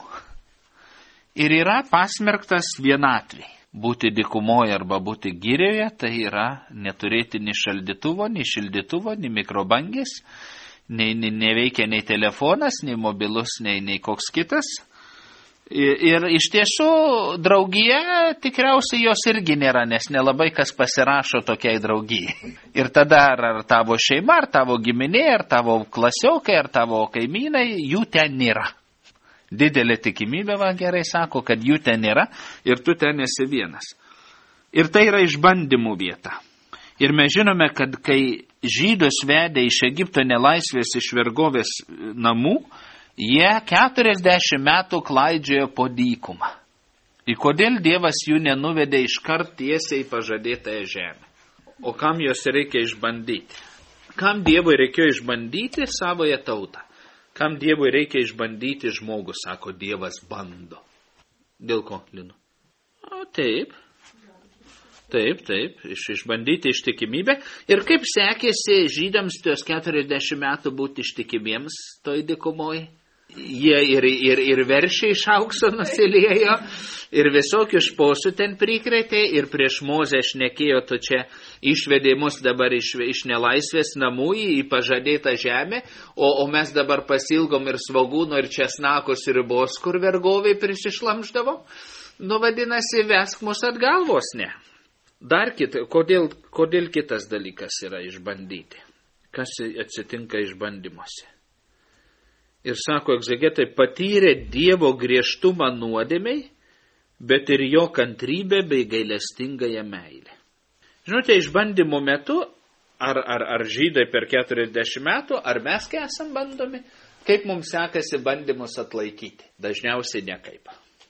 ir yra pasmerktas vienatvei. Būti dykumoje arba būti girioje, tai yra neturėti nei šaldytuvo, nei šildytuvo, nei mikrobangės, nei, nei neveikia nei telefonas, nei mobilus, nei, nei koks kitas. Ir, ir iš tiesų draugija tikriausiai jos irgi nėra, nes nelabai kas pasirašo tokiai draugijai. Ir tada ar, ar tavo šeima, ar tavo giminė, ar tavo klasiokai, ar tavo kaimynai, jų ten nėra. Didelė tikimybė, va gerai sako, kad jų ten nėra ir tu ten esi vienas. Ir tai yra išbandymų vieta. Ir mes žinome, kad kai žydus vedė iš Egipto nelaisvės iš vergovės namų, jie keturiasdešimt metų klaidžiojo po dykumą. Ir kodėl Dievas jų nenuvedė iškart tiesiai į pažadėtąją žemę? O kam jos reikia išbandyti? Kam Dievui reikėjo išbandyti savoje tautą? Kam Dievui reikia išbandyti žmogų, sako Dievas bando. Dėl ko, Linu? O taip, taip, taip, iš, išbandyti ištikimybę. Ir kaip sekėsi žydams tuos keturiasdešimt metų būti ištikimiems toj dykumoj? Jie ir, ir, ir veršė iš aukso nusiliejo, ir visokių šposų ten prikretė, ir prieš Mozę šnekėjo, tu čia išvedė mus dabar iš, iš nelaisvės namų į pažadėtą žemę, o, o mes dabar pasilgom ir svogūno, ir česnakos, ir ribos, kur vergoviai prisišlamždavom. Nu, vadinasi, vesk mus atgal vos ne. Dar kita, kodėl, kodėl kitas dalykas yra išbandyti? Kas atsitinka išbandymuose? Ir sako egzegetai, patyrė Dievo griežtumą nuodėmei, bet ir jo kantrybę bei gailestingąją meilę. Žinote, išbandymo metu, ar, ar, ar žydai per keturiasdešimt metų, ar mes kai esam bandomi, kaip mums sekasi bandymus atlaikyti? Dažniausiai nekaip.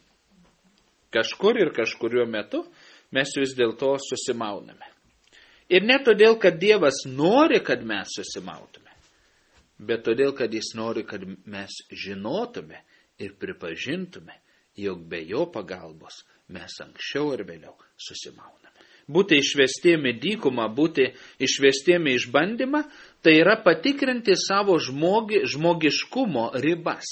Kažkur ir kažkuriuo metu mes vis dėl to susimauname. Ir ne todėl, kad Dievas nori, kad mes susimautume, bet todėl, kad jis nori, kad mes žinotume ir pripažintume, jog be jo pagalbos mes anksčiau ir vėliau susimauname. Būti išvestėmi dykumą, būti išvestėmi išbandymą, tai yra patikrinti savo žmogi, žmogiškumo ribas.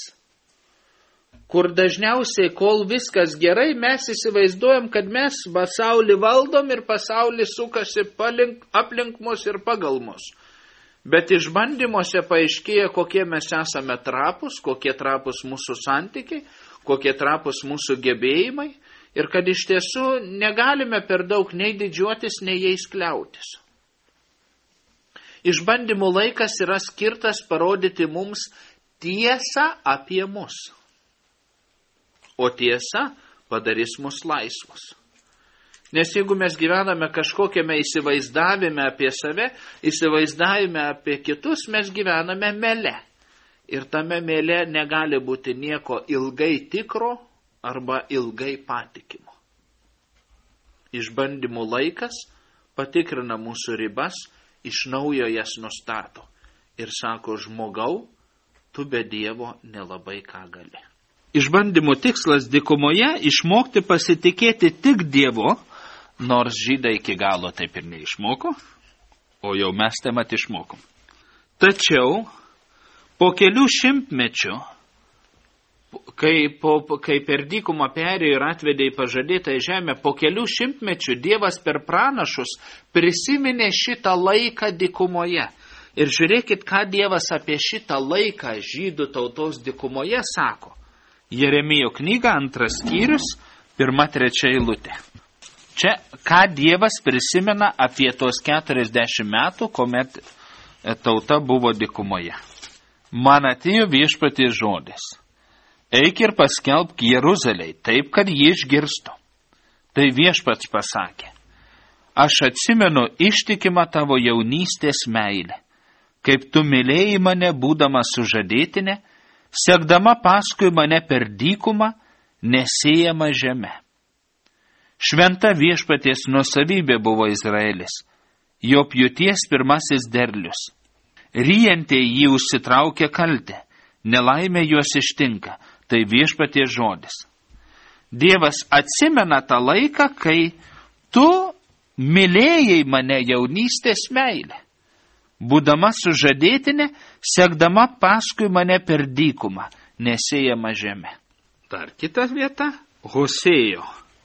Kur dažniausiai, kol viskas gerai, mes įsivaizduojam, kad mes pasaulį valdom ir pasaulį sukasi palink, aplink mus ir pagal mus. Bet išbandymuose paaiškėja, kokie mes esame trapus, kokie trapus mūsų santykiai, kokie trapus mūsų gebėjimai ir kad iš tiesų negalime per daug nei didžiuotis, nei jais kliautis. Išbandymų laikas yra skirtas parodyti mums tiesą apie mus, o tiesa padarys mus laisvus. Nes jeigu mes gyvename kažkokiame įsivaizdavime apie save, įsivaizdavime apie kitus, mes gyvename mele. Ir tame mele negali būti nieko ilgai tikro arba ilgai patikimo. Išbandymų laikas patikrina mūsų ribas, iš naujo jas nustato. Ir sako, žmogau, tu be Dievo nelabai ką gali. Išbandymų tikslas dykumoje išmokti pasitikėti tik Dievo, nors žydai iki galo taip ir neišmoko, o jau mes tai mat išmokom. Tačiau po kelių šimtmečių, kai, po, kai per dykumą perėjo ir atvedė į pažadėtą žemę, po kelių šimtmečių Dievas per pranašus prisiminė šitą laiką dykumoje. Ir žiūrėkit, ką Dievas apie šitą laiką žydų tautos dykumoje sako. Jeremijo knyga, antras skyrius, pirma trečia eilutė. Čia, ką Dievas prisimena apie tos keturiasdešimt metų, kuomet tauta buvo dykumoje. Man atėjo viešpaties žodis. Eik ir paskelbk Jeruzalei, taip, kad jį išgirstų. Tai viešpats pasakė. Aš atsimenu ištikimą tavo jaunystės meilę, kaip tu mylėjai mane, būdama sužadėtinė, sekdama paskui mane per dykumą, nesėjama žeme. Šventa viešpaties nuosavybė buvo Izraelis, jo pjūties pirmasis derlius. Ryjantė jį užsitraukė kaltę, nelaimė juos ištinka, tai viešpaties žodis. Dievas atsimena tą laiką, kai tu mylėjai mane jaunystės meilę, būdama sužadėtinė, sekdama paskui mane per dykumą, nesėjama žeme. Dar kita vieta, Hosėjo.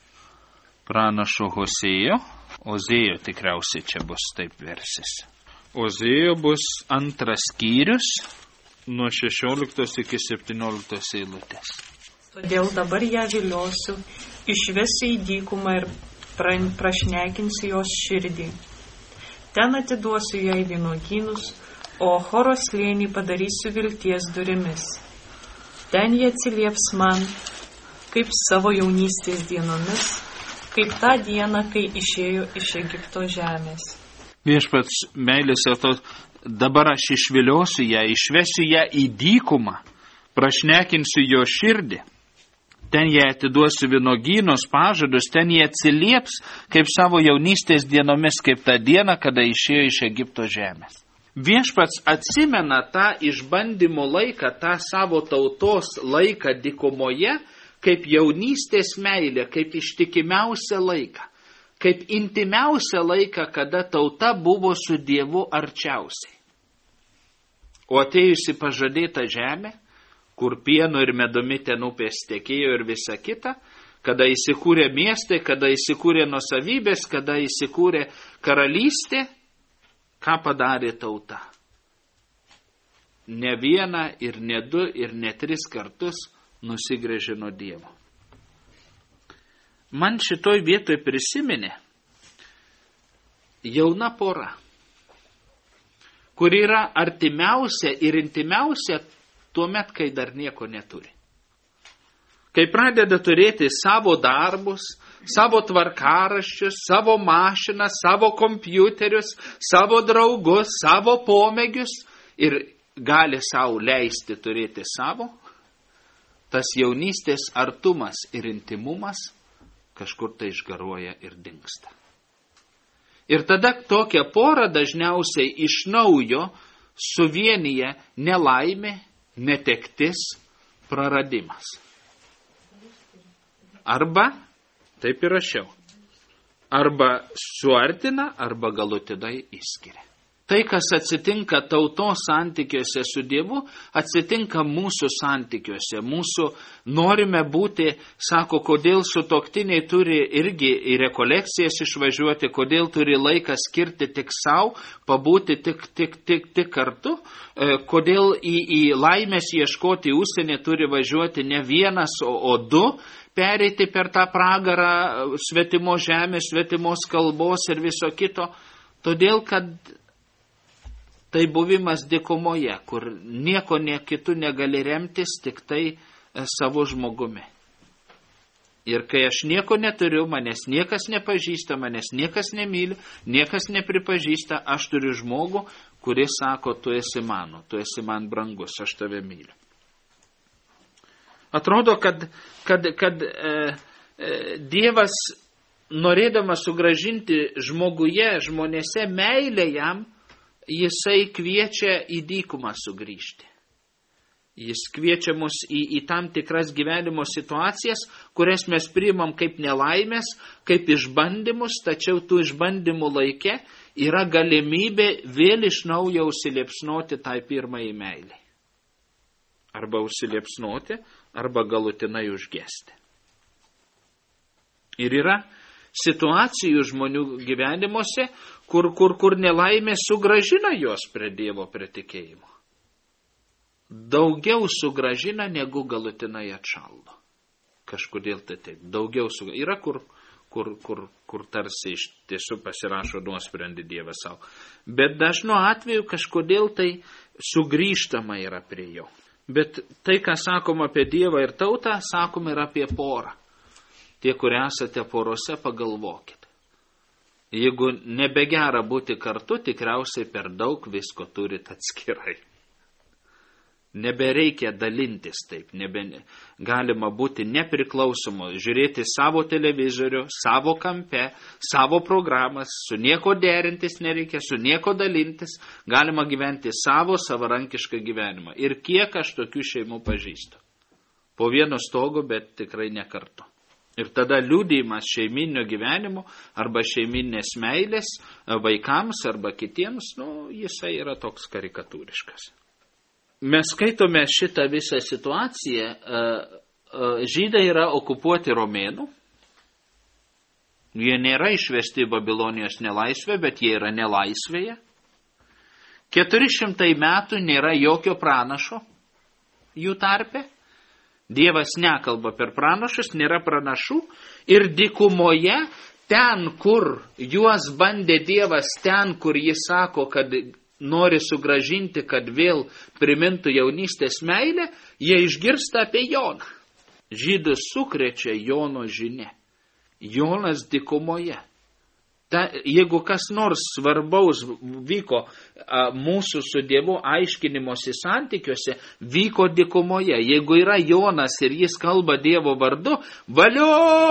Pranašo Hosėjo, Ozėjo tikriausiai čia bus taip versis. Ozėjo bus antras skyrius, nuo šešioliktos iki septynioliktos eilutės. Todėl dabar ją viliosiu, išvesiu į dykumą ir prašnekinsiu jos širdį. Ten atiduosiu jai vynuogynus, o Choros slėnį padarysiu vilties durimis. ten jie atsilieps man, kaip savo jaunystės dienomis, kaip tą dieną, kai išėjo iš Egipto žemės. Viešpats meilės ir to, dabar aš išviliosiu ją, išvesiu ją į dykumą, prašnekinsiu jo širdį. Ten jie atiduosiu vynuogynus pažadus, ten jie atsilieps kaip savo jaunystės dienomis, kaip tą dieną, kada išėjo iš Egipto žemės. Viešpats atsimena tą išbandymo laiką, tą savo tautos laiką dykumoje, kaip jaunystės meilė, kaip ištikimiausią laiką, kaip intimiausią laiką, kada tauta buvo su Dievu arčiausiai. O atėjusi pažadėta žemė, kur pienu ir medumi ten upės tekėjo ir visa kita, kada įsikūrė miestai, kada įsikūrė nuosavybės, kada įsikūrė karalystė, ką padarė tauta? Ne vieną ir ne du ir ne tris kartus nusigręžė nuo Dievo. Man šitoj vietoj prisiminė jauna pora, kur yra artimiausia ir intimiausia tuomet, kai dar nieko neturi. Kai pradeda turėti savo darbus, savo tvarkaraščius, savo mašiną, savo kompiuterius, savo draugus, savo pomėgius ir gali savo leisti turėti savo, tas jaunystės artumas ir intimumas kažkur tai išgaruoja ir dingsta. Ir tada tokia pora dažniausiai iš naujo suvienyje nelaimė, netektis, praradimas. Arba, taip ir rašiau, arba suartina, arba galutinai išskiria. Tai, kas atsitinka tautos santykiuose su Dievu, atsitinka mūsų santykiuose. Mūsų norime būti, sako, kodėl sutuoktiniai turi irgi į rekolekcijas išvažiuoti, kodėl turi laiką skirti tik savo, pabūti tik, tik, tik, tik kartu, kodėl į, į laimės ieškoti užsienį turi važiuoti ne vienas, o, o du, pereiti per tą pragarą svetimos žemės, svetimos kalbos ir viso kito, todėl, kad tai buvimas dykumoje, kur nieko nie kitų negali remtis, tik tai savo žmogumi. Ir kai aš nieko neturiu, manęs niekas nepažįsta, manęs niekas nemyli, niekas nepripažįsta, aš turiu žmogų, kuris sako, tu esi mano, tu esi man brangus, aš tave myliu. Atrodo, kad, kad, kad e, e, Dievas, norėdamas sugrąžinti žmoguje, žmonėse meilę jam, Jisai kviečia į dykumą sugrįžti. Jis kviečia mus į, į tam tikras gyvenimo situacijas, kurias mes priimam kaip nelaimės, kaip išbandymus, tačiau tų išbandymų laike yra galimybė vėl iš naujo užsiliepsnoti tai pirmai meiliai. Arba užsiliepsnoti, arba galutinai užgesti. Ir yra situacijų žmonių gyvenimuose, kur, kur, kur nelaimė sugražina juos prie Dievo, prie tikėjimo. Daugiau sugražina, negu galutinai atšaldo. Kažkodėl tai taip. Daugiau sugražina. Yra kur, kur, kur, kur tarsi iš tiesų pasirašo nuosprendį Dievas savo. Bet dažnu atveju kažkodėl tai sugrįžtama yra prie jo. Bet tai, ką sakoma apie Dievą ir tautą, sakoma ir apie porą. Tie, kurie esate porose, pagalvokit. Jeigu nebegera būti kartu, tikriausiai per daug visko turit atskirai. Nebereikia dalintis taip, nebe, galima būti nepriklausomo, žiūrėti savo televizorių, savo kampe, savo programas, su nieko derintis nereikia, su nieko dalintis, galima gyventi savo savarankišką gyvenimą. Ir kiek aš tokių šeimų pažįstu. Po vieno stogo, bet tikrai ne kartu. Ir tada liudijimas šeiminio gyvenimo arba šeiminės meilės vaikams arba kitiems, nu, jisai yra toks karikatūriškas. Mes skaitome šitą visą situaciją. Žydai yra okupuoti romėnų. Jie nėra išvesti į Babilonijos nelaisvę, bet jie yra nelaisvėje. Keturi šimtai metų nėra jokio pranašo jų tarpe. Dievas nekalba per pranašus, nėra pranašų. Ir dykumoje, ten, kur juos bandė Dievas, ten, kur jis sako, kad nori sugražinti, kad vėl primintų jaunystės meilę, jie išgirsta apie Joną. Žydus sukrečia Jono žinia. Jonas dykumoje. Ta, jeigu kas nors svarbaus vyko a, mūsų su Dievu aiškinimosi santykiuose, vyko dykumoje. Jeigu yra Jonas ir jis kalba Dievo vardu, valio,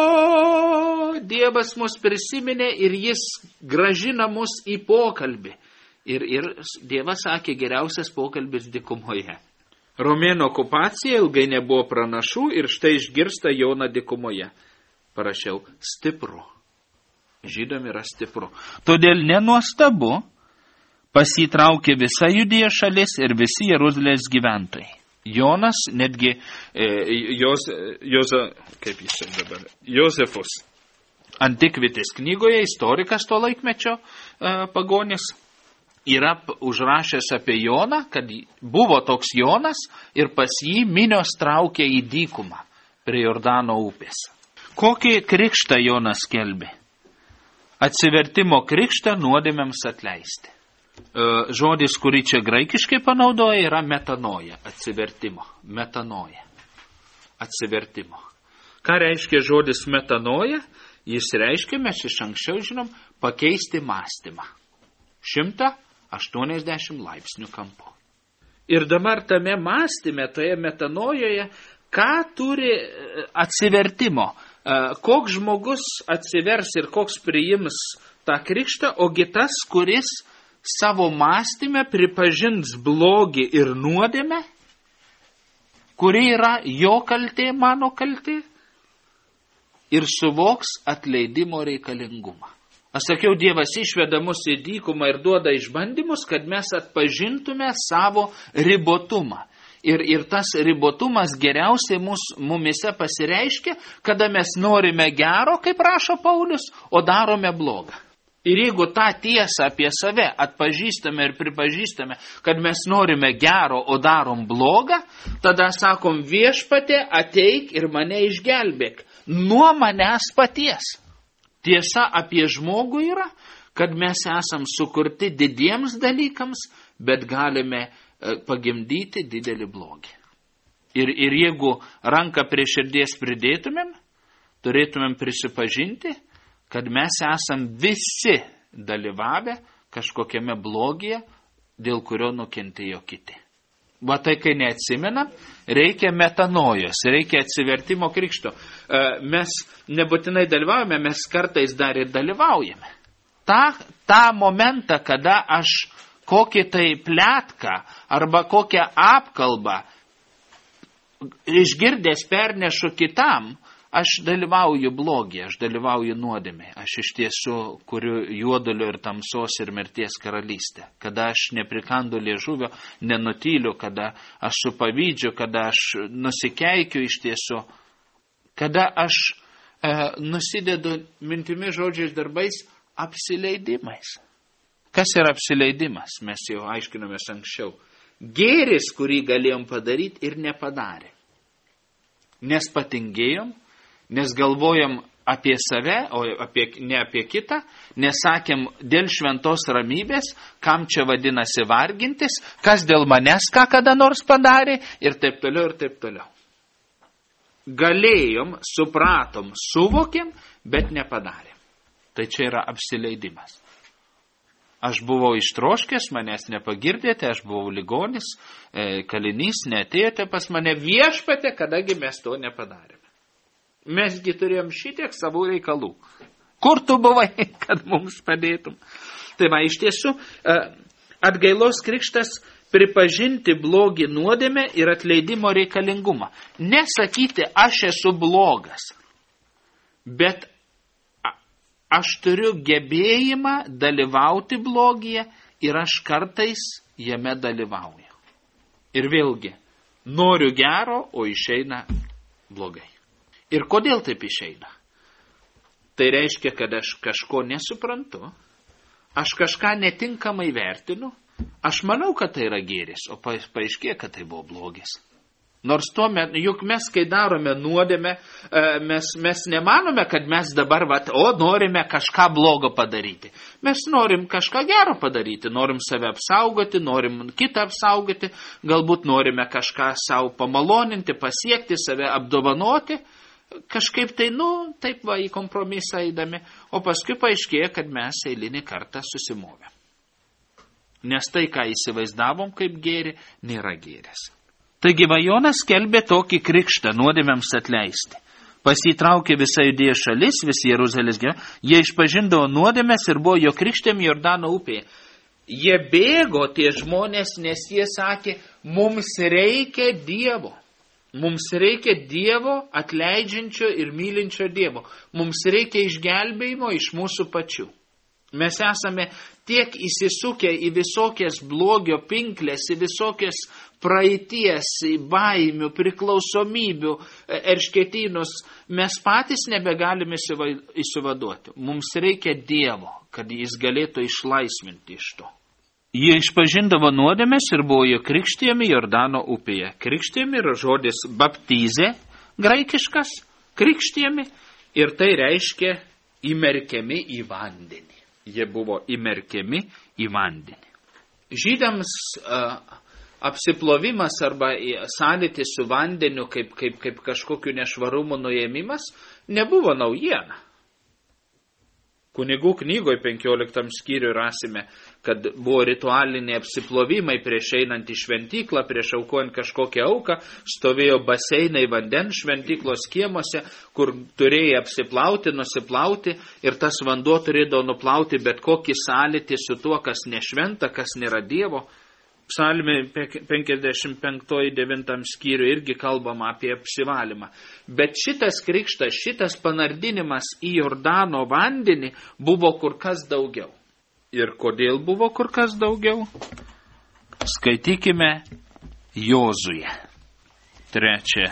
Dievas mus prisiminė ir jis gražina mus į pokalbį. Ir, ir Dievas sakė, geriausias pokalbis dykumoje. Romėnų okupacija ilgai nebuvo pranašų ir štai išgirsta Joną dykumoje. Parašiau, stipru. Žydom yra stipru. Todėl nenuostabu, pasitraukė visa Judėja šalis ir visi Jeruzalės gyventojai. Jonas, netgi e, Jos, Joza, kaip jis čia dabar, Jozefus, Antikvitis knygoje, istorikas to laikmečio e, pagonis, yra užrašęs apie Joną, kad buvo toks Jonas ir pas jį minios traukė į dykumą prie Jordano upės. Kokį krikštą Jonas skelbė? Atsivertimo krikštą nuodėmėms atleisti. E, žodis, kurį čia graikiškai panaudoja, yra metanoja, atsivertimo. Metanoja, atsivertimo. Ką reiškia žodis metanoja? Jis reiškia, mes iš anksčiau žinom, pakeisti mąstymą. šimtą aštuoniasdešimt laipsnių kampu. Ir dabar tame mąstyme, toje metanojoje, ką turi atsivertimo? Koks žmogus atsivers ir koks priims tą krikštą, ogi tas, kuris savo mąstyme pripažins blogį ir nuodėmę, kuri yra jo kaltė, mano kaltė, ir suvoks atleidimo reikalingumą. Aš sakiau, Dievas išveda mus į dykumą ir duoda išbandymus, kad mes atpažintume savo ribotumą. Ir, ir tas ribotumas geriausiai mus, mumise pasireiškia, kada mes norime gero, kaip rašo Paulius, o darome blogą. Ir jeigu tą tiesą apie save atpažįstame ir pripažįstame, kad mes norime gero, o darom blogą, tada sakom, Viešpatie, ateik ir mane išgelbėk. Nuo manęs paties. Tiesa apie žmogų yra, kad mes esam sukurti didiems dalykams, bet galime pagimdyti didelį blogį. Ir, ir jeigu ranką prie širdies pridėtumėm, turėtumėm prisipažinti, kad mes esam visi dalyvavę kažkokiame blogyje, dėl kurio nukentėjo kiti. Va tai, kai neatsimenam, reikia metanojos, reikia atsivertimo krikšto. Mes nebūtinai dalyvaujame, mes kartais dar ir dalyvaujame. Ta, tą momentą, kada aš kokį tai pletką arba kokią apkalbą išgirdęs pernešu kitam, aš dalyvauju blogį, aš dalyvauju nuodėmė, aš iš tiesų kuriu juodulio ir tamsos ir mirties karalystę, kada aš neprikandu liežuvio, nenutyliu, kada aš supavydžiu, kada aš nusikeikiu iš tiesų, kada aš e, nusidedu mintimi žodžiais darbais apsileidimais. Kas yra apsileidimas? Mes jau aiškinomės anksčiau. Gėris, kurį galėjom padaryti ir nepadarė. Nes patingėjom, nes galvojom apie save, o apie, ne apie kitą, nesakėm dėl šventos ramybės, kam čia vadinasi vargintis, kas dėl manęs ką kada nors padarė ir taip toliau ir taip toliau. Galėjom, supratom, suvokėm, bet nepadarėm. Tai čia yra apsileidimas. Aš buvau ištroškęs, manęs nepagirdėte, aš buvau ligonis, e, kalinys, neatėjote pas mane, Viešpatie, kadagi mes to nepadarėme. Mesgi turėjom šitiek savų reikalų. Kur tu buvai, kad mums padėtum? Tai va, iš tiesų, e, atgailos krikštas pripažinti blogį nuodėmę ir atleidimo reikalingumą. Nesakyti, aš esu blogas, bet aš turiu gebėjimą dalyvauti blogyje ir aš kartais jame dalyvauju. Ir vėlgi, noriu gero, o išeina blogai. Ir kodėl taip išeina? Tai reiškia, kad aš kažko nesuprantu, aš kažką netinkamai vertinu, aš manau, kad tai yra gėris, o paaiškėja, kad tai buvo blogis. Nors tuo metu, juk mes, kai darome nuodėmę, mes, mes nemanome, kad mes dabar, vat, o, norime kažką blogo padaryti. Mes norim kažką gero padaryti, norim save apsaugoti, norim kitą apsaugoti, galbūt norime kažką savo pamaloninti, pasiekti, save apdovanoti, kažkaip tai, nu, taip va, į kompromisą eidami, o paskui paaiškėja, kad mes eilinį kartą susimovėm. Nes tai, ką įsivaizdavom kaip gėri, nėra gėris. Taigi va Jonas skelbė tokį krikštą nuodėmėms atleisti. Pasitraukė visa Judėjos šalis, visi Jeruzalės gyventojai, jie išpažindavo nuodėmės ir buvo jo krikštėmi Jordano upėje. Jie bėgo, tie žmonės, nes jie sakė, mums reikia Dievo. Mums reikia Dievo, atleidžiančio ir mylinčio Dievo. Mums reikia išgelbėjimo iš mūsų pačių. Mes esame tiek įsisukę į visokias blogio pinklės, į visokias praeities, į baimių, priklausomybių, eršketynus. Mes patys nebegalime įsivaduoti. Mums reikia Dievo, kad jis galėtų išlaisvinti iš to. Jie išpažindavo nuodėmes ir buvo jo krikštijami Jordano upėje. Krikštijami yra žodis baptizė, graikiškas, krikštijami, ir tai reiškia įmerkiami į vandenį. Jie buvo įmerkiami į vandenį. Žydams uh, apsiplovimas arba sąlytis su vandeniu kaip, kaip, kaip kažkokiu nešvarumo nuėmimas nebuvo naujiena. Kunigų knygoje penkioliktam skyriui rasime, kad buvo ritualiniai apsiplovimai prieš einant į šventyklą, prieš aukojant kažkokią auką, stovėjo baseinai vandens šventyklos kiemuose, kur turėjai apsiplauti, nusiplauti ir tas vanduo turėdavo nuplauti bet kokį sąlytį su tuo, kas nešventa, kas nėra Dievo. Psalmė penkiasdešimt penki devintam skyriui irgi kalbama apie apsivalymą. Bet šitas krikštas, šitas panardinimas į Jordano vandenį buvo kur kas daugiau. Ir kodėl buvo kur kas daugiau? Skaitykime Jozuje. Trečią,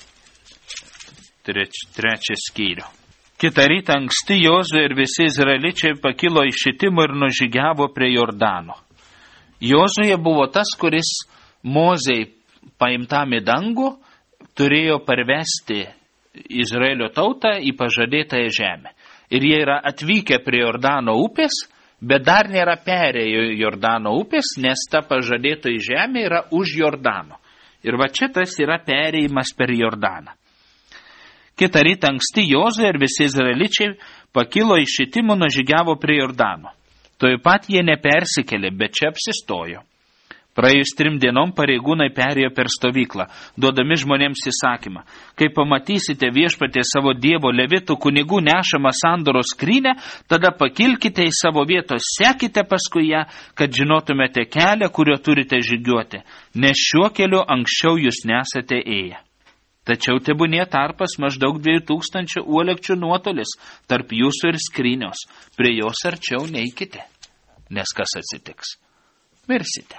treč, trečią skyrių. Kitą rytą anksti Jozuje ir visi izraeličiai pakilo iš Šitimo ir nužygiavo prie Jordano. Jozuje buvo tas, kuris Mozei paimtam į dangų turėjo parvesti Izraelio tautą į pažadėtąją žemę. Ir jie yra atvykę prie Jordano upės, bet dar nėra perėję Jordano upės, nes ta pažadėtoji žemė yra už Jordano. Ir va čia tas yra perėjimas per Jordaną. Kitą rytą anksti Jozue ir visi izraeličiai pakilo iš Šitimo, nužygiavo prie Jordano. Toj pat jie nepersikėlė, bet čia apsistojo. Praėjus trim dienom pareigūnai perėjo per stovyklą, duodami žmonėms įsakymą. Kai pamatysite viešpatie savo Dievo levitų kunigų nešamą sandoros skrynę, tada pakilkite į savo vietos, sekite paskui ją, kad žinotumėte kelią, kuriuo turite žygiuoti, nes šiuo keliu anksčiau jūs nesate ėję. Tačiau tebūnie tarpas maždaug dviejų tūkstančių uolekčių nuotolis tarp jūsų ir skrynios. Prie jos arčiau neikite, nes kas atsitiks? Mirsite.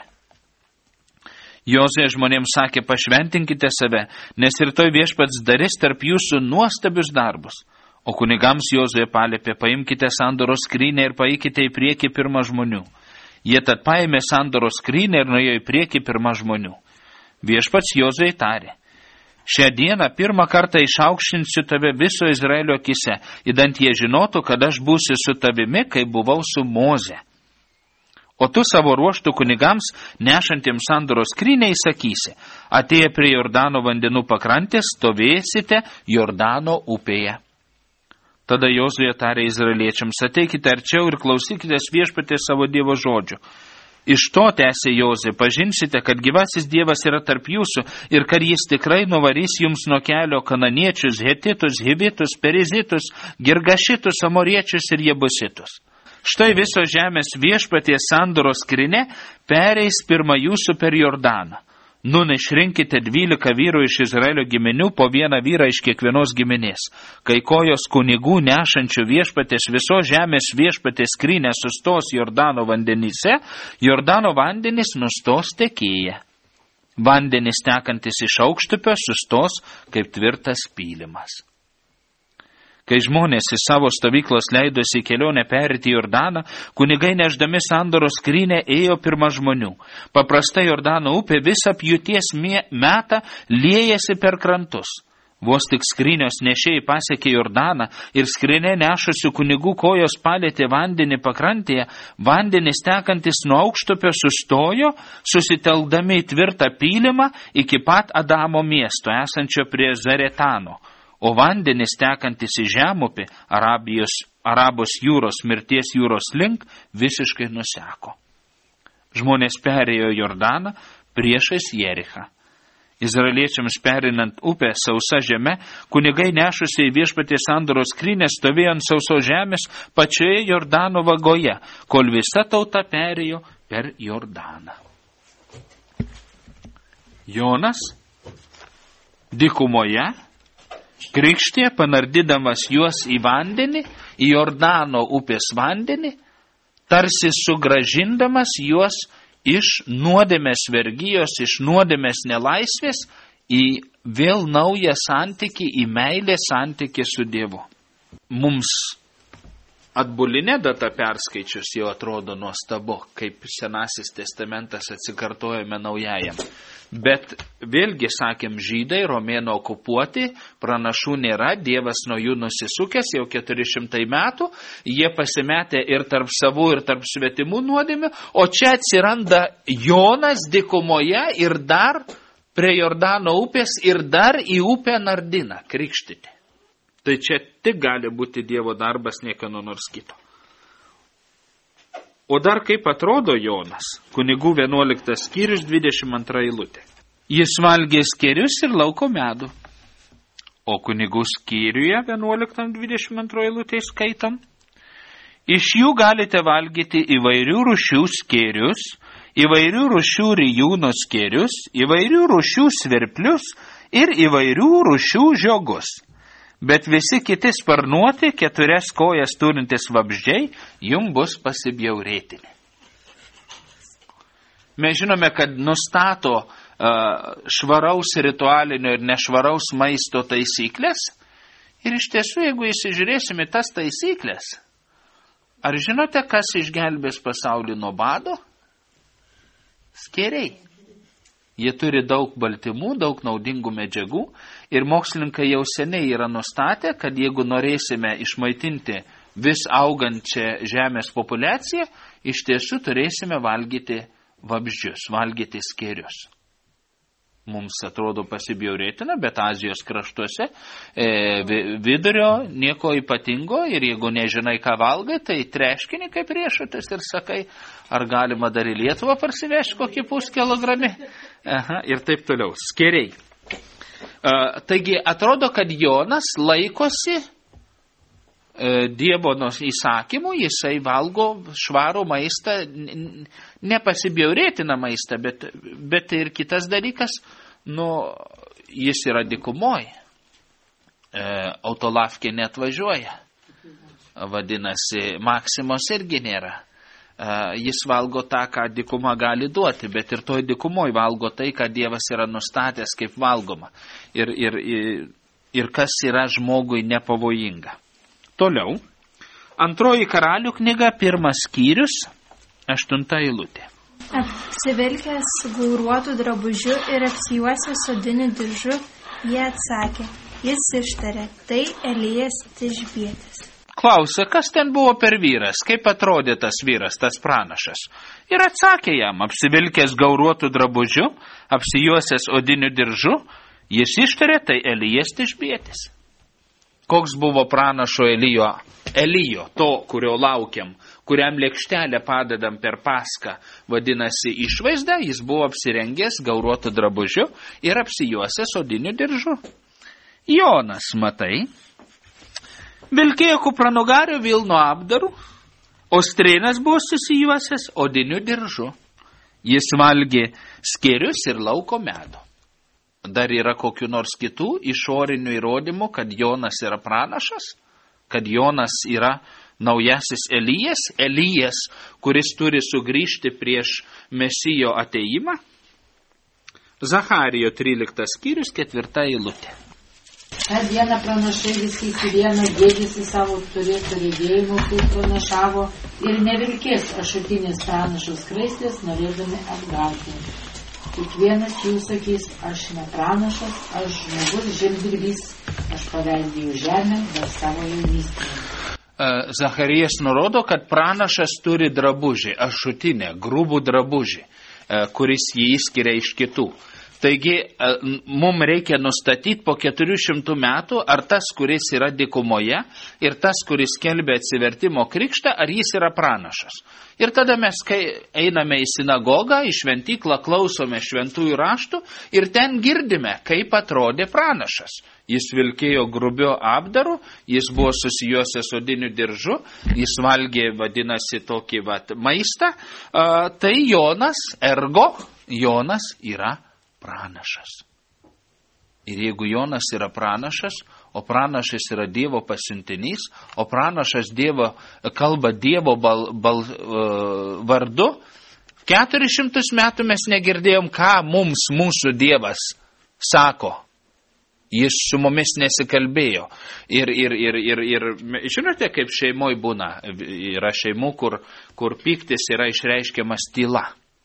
Jozue žmonėms sakė, pašventinkite save, nes ir toj viešpats darys tarp jūsų nuostabius darbus. O kunigams Jozue palėpė, paimkite sandoros skrynę ir paeikite į priekį pirmą žmonių. Jie tad paėmė sandoros skrynę ir nuėjo į priekį pirmą žmonių. Viešpats Jozue tarė, šią dieną pirmą kartą išaukštinsiu tave viso Izraelio akise, idant jie žinotų, kad aš būsiu su tavimi, kai buvau su Moze. O tu savo ruoštų kunigams, nešantiems sandoros skrynę, įsakysi, atėję prie Jordano vandenų pakrantės, stovėsite Jordano upėje. Tada Jozue tarė izraeliečiams, ateikite arčiau ir klausykitės viešpaties savo Dievo žodžių. Iš to, tęsė Jozue, pažinsite, kad gyvasis Dievas yra tarp jūsų ir kad jis tikrai nuvarys jums nuo kelio kananiečius, hetitus, hivitus, perizitus, girgašitus, amoriečius ir jebusitus. Štai viso žemės viešpaties sandoros skrynia pereis pirma jūsų per Jordaną. Nun išrinkite dvylika vyrų iš Izraelio giminių, po vieną vyrą iš kiekvienos giminės. Kai kojos kunigų nešančių viešpatės viso žemės viešpatės skrynė sustos Jordano vandenyse, Jordano vandenys nustos tekėję. Vandenys tekantis iš aukštupio sustos kaip tvirtas pylimas. Kai žmonės į savo stovyklos leidosi į kelionę perėti Jordaną, kunigai neždami sandoros skrynę ėjo pirma žmonių. Paprastai Jordano upė visą pjūties metą liejasi per krantus. Vos tik skrynios nešėjai pasiekė Jordaną ir skrinė nešusių kunigų kojos palėtė vandenį pakrantėje, vandenis tekantis nuo aukštupio sustojo, susitelkdami į tvirtą pylimą iki pat Adamo miesto, esančio prie Zaretano, o vandenis tekantis į žemupį, Arabijos, Arabos jūros, mirties jūros link, visiškai nuseko. Žmonės perėjo Jordaną priešais Jerichą. Izraeliečiams perinant upę sausa žeme, kunigai nešusiai viešpaties sandoros skrynę stovėjo ant sausos žemės pačioje Jordano vagoje, kol visa tauta perėjo per Jordaną. Jonas dykumoje krikštė, panardydamas juos į vandenį, į Jordano upės vandenį, tarsi sugrąžindamas juos iš nuodėmės vergijos, iš nuodėmės nelaisvės į vėl naują santykį, į meilę santykį su Dievu. Mums atbulinė data perskaičius jau atrodo nuostabu, kaip Senasis testamentas atsikartojame naujajam. Bet vėlgi, sakėm, žydai, romėnų okupuoti, pranašų nėra, Dievas nuo jų nusisukęs jau keturi šimtai metų, jie pasimetė ir tarp savų, ir tarp svetimų nuodėmių, o čia atsiranda Jonas dykumoje ir dar prie Jordano upės ir dar į upę nardina krikštyti. Tai čia tik gali būti Dievo darbas, niekano nors kito. O dar kaip atrodo Jonas, kunigų vienuoliktas skyrius, dvidešimt antra eilutė. Jis valgė skėrius ir lauko medų. O kunigų skyriuje vienuoliktam dvidešimt antra eilutė skaitam. Iš jų galite valgyti įvairių rūšių skėrius, įvairių rūšių rijūno skėrius, įvairių rūšių svirplius ir įvairių rūšių žiogus. Bet visi kiti sparnuoti, keturias kojas turintis vabzdžiai, jum bus pasibjaurėtini. Mes žinome, kad nustato uh, švaraus ritualinio ir nešvaraus maisto taisyklės. Ir iš tiesų, jeigu įsižiūrėsime tas taisyklės, ar žinote, kas išgelbės pasaulį nuo bado? Skėriai. Jie turi daug baltymų, daug naudingų medžiagų ir mokslininkai jau seniai yra nustatę, kad jeigu norėsime išmaitinti vis augančią žemės populiaciją, iš tiesų turėsime valgyti vabzdžius, valgyti skėrius. Mums atrodo pasibjaurėtina, bet Azijos kraštuose e, vidurio nieko ypatingo ir jeigu nežinai, ką valgai, tai treškinį kaip riešutas ir sakai, ar galima dar į Lietuvą parsivežti kokį puskilogramį. Aha, ir taip toliau. Skėriai. Uh, taigi atrodo, kad Jonas laikosi uh, Dievo įsakymų, jisai valgo švarų maistą, nepasibjaurėtiną maistą, bet, bet ir kitas dalykas, nu, jis yra dykumoj. Uh, autolavkė neatvažiuoja. Vadinasi, Maksimos irgi nėra. Uh, jis valgo tą, ką dykuma gali duoti, bet ir toj dykumoj valgo tai, ką Dievas yra nustatęs kaip valgoma. Ir, ir, ir, ir kas yra žmogui nepavojinga. Toliau. Antroji Karalių knyga, pirmas skyrius, aštunta eilutė. Apsivilkęs gauruotų drabužių ir apsijuosęs odiniu diržu, jie atsakė. Jis ištarė, tai Elijas Tišbietis. Klausė, kas ten buvo per vyras, kaip atrodė tas vyras, tas pranašas. Ir atsakė jam, apsivilkęs gauruotų drabužių, apsijuosęs odiniu diržu, jis ištarė, tai Elijas Tišbietis. Koks buvo pranašo Elijo? Elijo, to, kurio laukiam, kuriam lėkštelę padedam per Paską, vadinasi išvaizdą, jis buvo apsirengęs gauruotų drabužių ir apsijuosęs odiniu diržu. Jonas, matai, vilkėjo kupranugario vilno apdaru, o strėnas buvo susijuosęs odiniu diržu. Jis valgė skėrius ir lauko medų. Dar yra kokių nors kitų išorinių įrodymų, kad Jonas yra pranašas, kad Jonas yra naujasis Elijas, Elijas, kuris turi sugrįžti prieš Mesijo ateimą. Zacharijo tryliktas skyrius, ketvirta eilutė. tą dieną pranašai visi į vieną gėdėsi savo turėtų regėjimų, kaip pranašavo, ir nevilkės ašutinės pranašos skraistės, norėdami apgauti. Kiekvienas jų sakys, aš ne pranašas, aš žmogus žemdirbys, aš paveldėjau žemę dėl savo jaunystės. Zacharijas nurodo, kad pranašas turi drabužį, ašutinę, grubų drabužį, kuris jį įskiria iš kitų. Taigi, mums reikia nustatyti po keturių šimtų metų, ar tas, kuris yra dykumoje, ir tas, kuris skelbia atsivertimo krikštą, ar jis yra pranašas. Ir tada mes, kai einame į sinagogą, į šventyklą, klausome šventųjų raštų ir ten girdime, kaip atrodė pranašas. Jis vilkėjo grubio apdaru, jis buvo susijuosęs odiniu diržu, jis valgė, vadinasi, tokį vat, maistą. A, tai Jonas, ergo, Jonas yra pranašas. Ir jeigu Jonas yra pranašas, o pranašas yra Dievo pasiuntinys, o pranašas dievo, kalba Dievo bal, bal, uh, vardu, keturis šimtus metų mes negirdėjom, ką mums mūsų Dievas sako. Jis su mumis nesikalbėjo. Ir, ir, ir, ir, ir žinote, kaip šeimoj būna. Yra šeimų, kur, kur pyktis yra išreiškiamas tyla.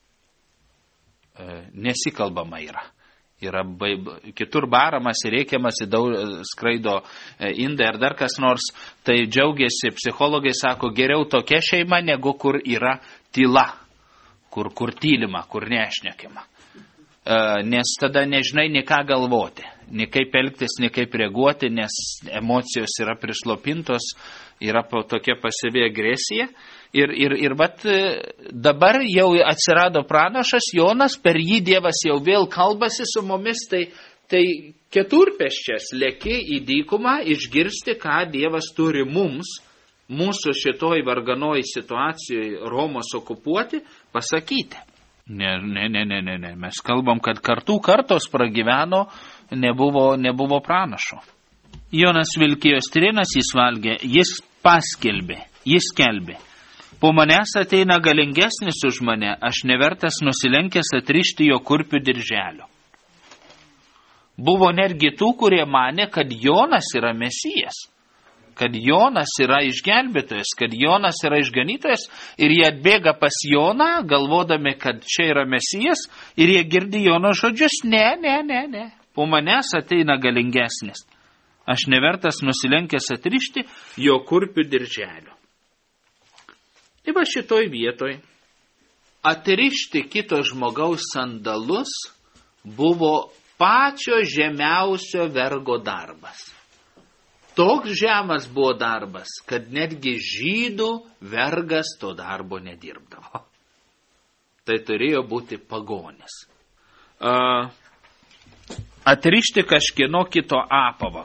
Nesikalbama yra. Yra baib, kitur baramas ir reikiamas, skraido indai ar dar kas nors, tai džiaugiasi, psichologai sako, geriau tokia šeima, negu kur yra tyla, kur, kur tylima, kur nešnekima. Nes tada nežinai, nei ką galvoti, nei kaip elgtis, nei kaip reaguoti, nes emocijos yra prislopintos, yra tokia pasyvi agresija. Ir, ir, ir vat, dabar jau atsirado pranašas Jonas, per jį Dievas jau vėl kalbasi su mumis, tai, tai keturpėsčias leki į dykumą išgirsti, ką Dievas turi mums, mūsų šitoj varganoj situacijoje Romos okupuoti, pasakyti. Ne, ne, ne, ne, ne, ne. Mes kalbam, kad kartų kartos pragyveno, nebuvo, nebuvo pranašo. Jonas vilkėjo strinas, jis valgė, jis paskelbė, jis skelbė. Po manęs ateina galingesnis už mane, aš nevertas nusilenkęs atrišti jo kurpių dirželio. Buvo netgi tų, kurie manė, kad Jonas yra Mesijas, kad Jonas yra išgelbėtojas, kad Jonas yra išganytojas, ir jie atbėga pas Joną, galvodami, kad čia yra Mesijas, ir jie girdi Jono žodžius, ne, ne, ne, ne, po manęs ateina galingesnis, aš nevertas nusilenkęs atrišti jo kurpių dirželio. Tai va šitoj vietoj atrišti kito žmogaus sandalus buvo pačio žemiausio vergo darbas. Toks žemas buvo darbas, kad netgi žydų vergas to darbo nedirbdavo. Tai turėjo būti pagonis. Uh, atrišti kažkieno kito apavą.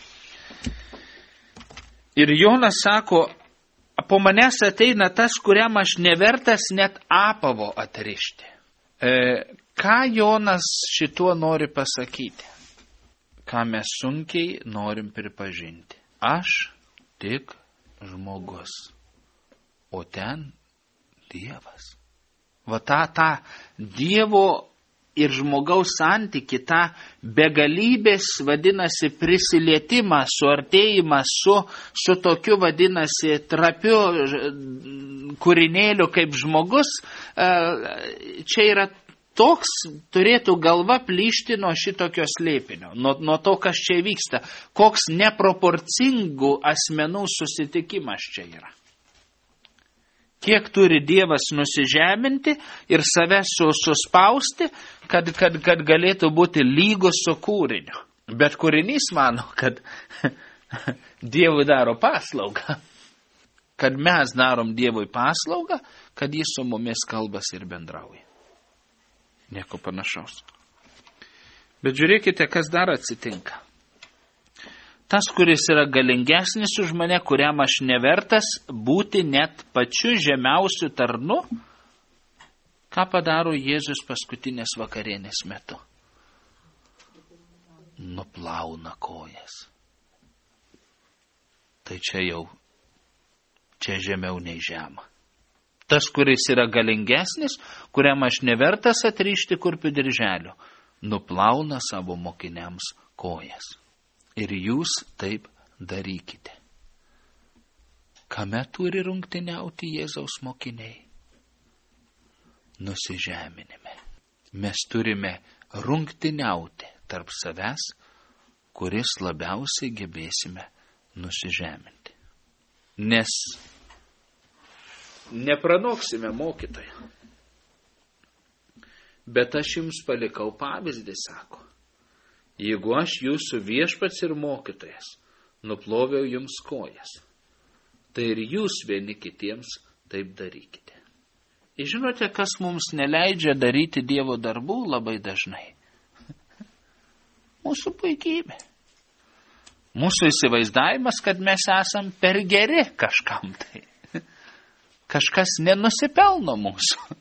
Ir Jonas sako, po manęs ateina tas, kuriam aš nevertas net apavo atrišti. E, ką Jonas šituo nori pasakyti? Ką mes sunkiai norim pripažinti. Aš tik žmogus, o ten Dievas. Va tą, tą Dievo ir žmogaus santyki, tą begalybės, vadinasi, prisilietimą, suartėjimą su, su tokiu, vadinasi, trapiu kūrinėliu kaip žmogus, čia yra toks, turėtų galva plyšti nuo šitokio slėpinio, nuo, nuo to, kas čia vyksta, koks neproporcingų asmenų susitikimas čia yra. Kiek turi Dievas nusižeminti ir save suspausti, kad, kad, kad galėtų būti lygus su kūriniu. Bet kūrinys mano, kad Dievui daro paslaugą. Kad mes darom Dievui paslaugą, kad jis su mumis kalbas ir bendrauja. Nieko panašaus. Bet žiūrėkite, kas dar atsitinka. Tas, kuris yra galingesnis už mane, kuriam aš nevertas būti net pačiu žemiausiu tarnu, ką padaro Jėzus paskutinės vakarienės metu? Nuplauna kojas. Tai čia jau, čia žemiau nei žema. Tas, kuris yra galingesnis, kuriam aš nevertas atrišti kurpių dirželio, nuplauna savo mokiniams kojas. Ir jūs taip darykite. Kame turi rungtyniauti Jėzaus mokiniai? Nusižeminime. Mes turime rungtyniauti tarp savęs, kuris labiausiai gebėsime nusižeminti. Nes nepranoksime mokytojo. Bet aš jums palikau pavyzdį, sako. Jeigu aš jūsų viešpats ir mokytojas, nuploviau jums kojas, tai ir jūs vieni kitiems taip darykite. Ir žinote, kas mums neleidžia daryti Dievo darbų labai dažnai? Mūsų puikybė. Mūsų įsivaizdavimas, kad mes esam per geri kažkam tai. Kažkas nenusipelno mūsų.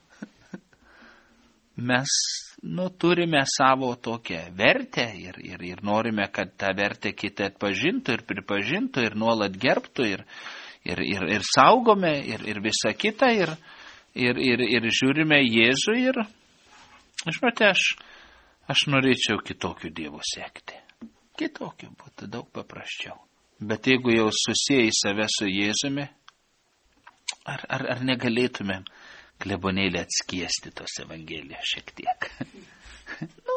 Mes, nu, turime savo tokią vertę ir, ir, ir norime, kad tą vertę kitą atpažintų ir pripažintų ir nuolat gerbtų ir, ir, ir, ir saugome ir, ir visą kitą ir, ir, ir, ir žiūrime Jėzų ir, žinote, aš, aš norėčiau kitokių dievų sekti. Kitokių būtų daug paprasčiau. Bet jeigu jau susijai save su Jėzumi, ar, ar, ar negalėtumėm klebonėlį atskiesti tos Evangelijos šiek tiek? Nu,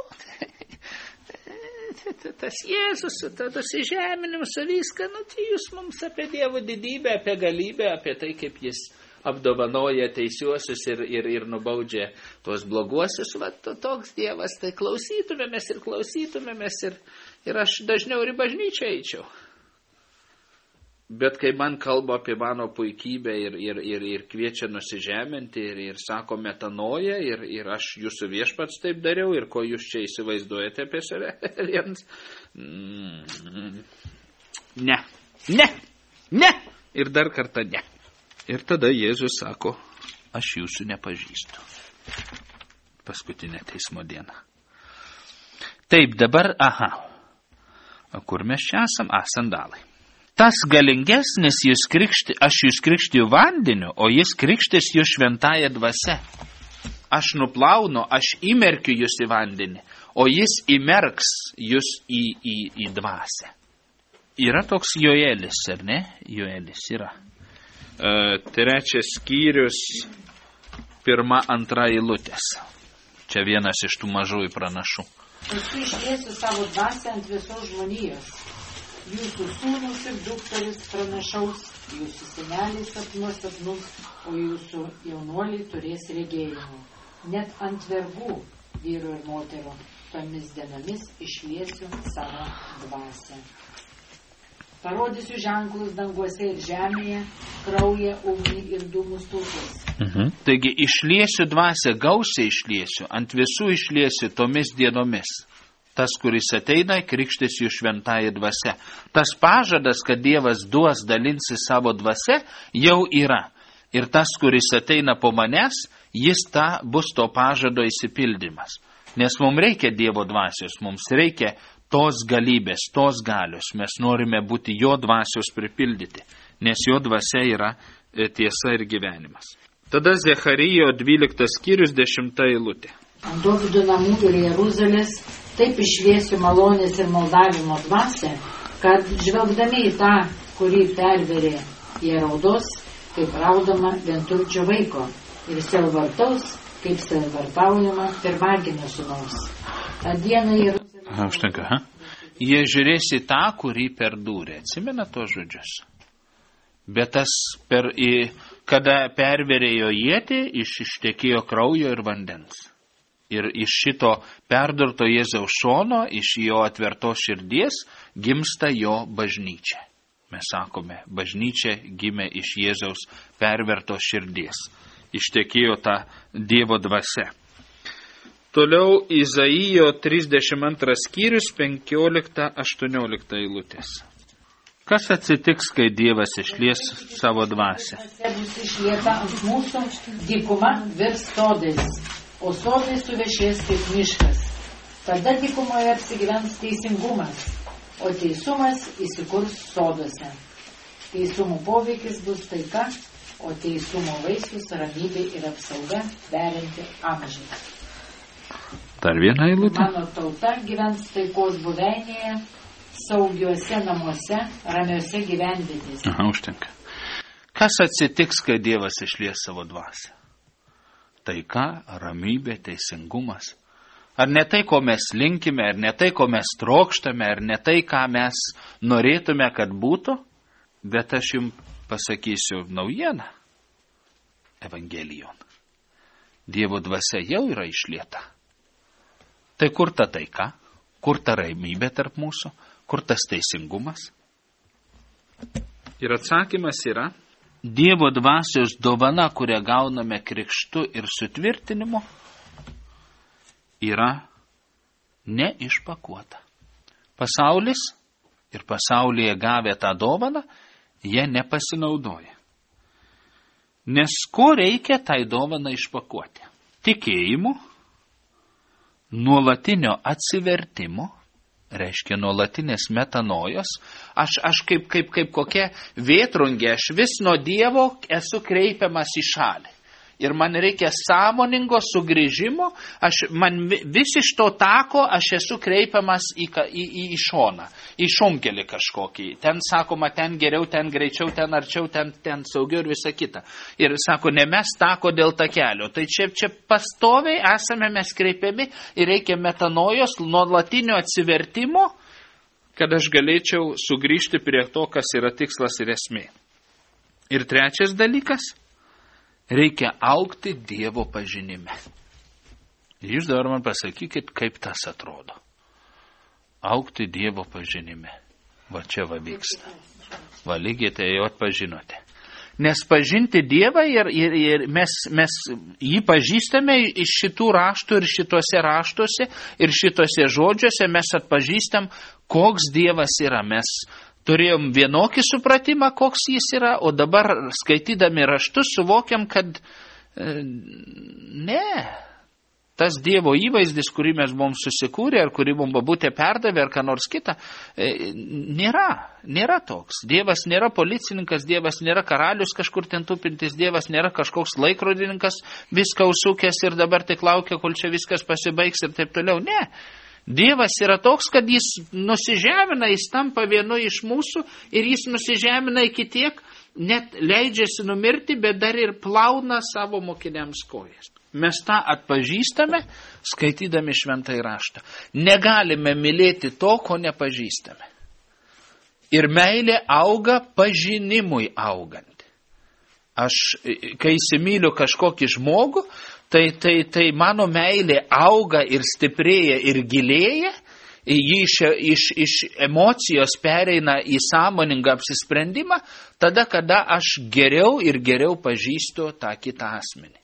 tas Jėzus, tas įžeminimas, viską, nu, tai jūs mums apie Dievo didybę, apie galybę, apie tai, kaip jis apdovanoja teisiuosius ir, ir, ir nubaudžia tuos bloguosius, va, toks Dievas, tai klausytumėmės ir klausytumėmės ir, ir aš dažniau ir į bažnyčią eičiau. Bet kai man kalba apie mano puikybę ir, ir, ir, ir kviečia nusižeminti ir, ir sako metanoja ir, ir aš jūsų viešpats taip dariau ir ko jūs čia įsivaizduojate apie save viens. Mm, ne, ne, ne ir dar kartą ne. Ir tada Jėzus sako, aš jūsų nepažįstu. Paskutinė teismo diena. Taip, dabar, aha, kur mes čia esam? A, sandalai. Tas galingesnis jūs krikšti, aš jūs krikštiju vandeniu, o jis krikštis jūs šventąja dvasia. Aš nuplaunu, aš įmerkiu jūs į vandenį, o jis įmerks jūs į, į, į dvasią. Yra toks Joelis, ar ne? Joelis yra. E, trečias skyrius, pirma, antra eilutės. Čia vienas iš tų mažųjų pranašų. Paskui išliesiu savo dvasią ant visos žmonijos. Jūsų sūnus ir dukteris pranašaus, jūsų seneliai sapnuos sapnus, o jūsų jaunuoliai turės regėjimų. Net ant vergų, vyru ir moterų, tomis dienomis išliesiu savo dvasią. Parodysiu ženklus danguose ir žemėje, kraują, ugnį ir dūmų stulpus. Mhm. Taigi išliesiu dvasią, gausiai išliesiu, ant visų išliesiu tomis dienomis. Tas, kuris ateina, krikštis jų šventąja dvasia. Tas pažadas, kad Dievas duos dalinsi savo dvasia, jau yra. Ir tas, kuris ateina po manęs, jis ta, bus to pažado įsipildymas. Nes mums reikia Dievo dvasios, mums reikia tos galybės, tos galios. Mes norime būti jo dvasios pripildyti, nes jo dvasia yra tiesa ir gyvenimas. Tada Zecharijo dvyliktas skyrius, dešimta eilutė. Ant Dovydo namų ir Jeruzalės taip išliesiu malonės ir maldavimo dvasią, kad žvelgdami į tą, kurį perverė, jie raudos, kaip raudama vienturčio vaiko, ir selvartaus, kaip selvartaujama pirmagimio sūnaus. Ta diena Jeruzalės... Užtenka, ha? Jie žiūrės į tą, kurį perdūrė. Atsimena tos žodžius? Bet tas, per, į, kada perverėjo ietį, iš ištekėjo kraujo ir vandens. Ir iš šito perdurto Jėzaus šono, iš jo atvertos širdies, gimsta jo bažnyčia. Mes sakome, bažnyčia gimė iš Jėzaus pervertos širdies. Ištekėjo ta Dievo dvasia. Toliau Izaijo trisdešimt antras skyrius, penkiolikta aštuoniolikta eilutės. Kas atsitiks, kai Dievas išlies savo dvasią? Bus išlieta ant mūsų, dykuma virs sodais, o sodai suvešės kaip miškas. Tada dykumoje apsigyvens teisingumas, o teisumas įsikurs soduose. Teisumų poveikis bus taika, o teisumo vaisius ramybė ir apsauga berinti amžiais. Dar viena eilutė. Mano tauta gyvens taikos buveinėje, saugiuose namuose, ramiuose gyvenvietėse. Aha, užtenka. Kas atsitiks, kai Dievas išlies savo dvasią? Taika, ramybė, teisingumas. Ar ne tai, ko mes linkime, ar ne tai, ko mes trokštame, ar ne tai, ką mes norėtume, kad būtų? Bet aš jums pasakysiu naujieną. Evangelijon. Dievo dvasia jau yra išlieta. Tai kur ta taika? Kur ta ramybė tarp mūsų? Kur tas teisingumas? Ir atsakymas yra, Dievo dvasios dovana, kurią gauname krikštu ir sutvirtinimu, yra neišpakuota. Pasaulis ir pasaulyje gavę tą dovaną, jie nepasinaudoja. Nes ko reikia tai dovaną išpakuoti? Tikėjimu, nuolatinio atsivertimo, reiškia nuolatinės metanojos, aš, aš kaip, kaip, kaip kokia vėtrungė, aš vis nuo Dievo esu kreipiamas į šalį. Ir man reikia sąmoningo sugrįžimo, aš, man vis iš to tako aš esu kreipiamas į, į, į, į šoną, į šonkelį kažkokį. Ten sakoma, ten geriau, ten greičiau, ten arčiau, ten, ten saugiau ir visa kita. Ir sako, ne mes tako dėl takelio. Tai čia, čia pastoviai esame mes kreipiami ir reikia metanojos, nuolatinio atsivertimo, kad aš galėčiau sugrįžti prie to, kas yra tikslas ir esmė. Ir trečias dalykas. Reikia augti Dievo pažinime. Jūs dabar man pasakykit, kaip tas atrodo. Augti Dievo pažinime. Va čia va vyksta. Va lygiai tai jau atpažinote. Nes pažinti Dievą ir, ir, ir mes, mes jį pažįstame iš šitų raštų ir šituose raštuose ir šituose žodžiuose mes atpažįstam, koks Dievas yra. Mes turėjom vienokį supratimą, koks jis yra, o dabar skaitydami raštus suvokiam, kad e, ne, tas Dievo įvaizdis, kurį mes buvom susikūrę, ar kurį buvom babutė perdavę, ar ką nors kitą, e, nėra, nėra toks. Dievas nėra policininkas, Dievas nėra karalius kažkur ten tupintis, Dievas nėra kažkoks laikrodininkas, viską užsukęs ir dabar tik laukia, kol čia viskas pasibaigs ir taip toliau. Ne. Dievas yra toks, kad jis nusižemina, jis tampa vienu iš mūsų ir jis nusižemina iki tiek, net leidžiasi numirti, bet dar ir plauna savo mokiniams kojas. Mes tą atpažįstame, skaitydami šventąjį raštą. Negalime mylėti to, ko nepažįstame. Ir meilė auga pažinimui augant. Aš, kai įsimyliu kažkokį žmogų, Tai, tai, tai mano meilė auga ir stiprėja ir gilėja, ji iš, iš, iš emocijos pereina į sąmoningą apsisprendimą, tada, kada aš geriau ir geriau pažįstu tą kitą asmenį.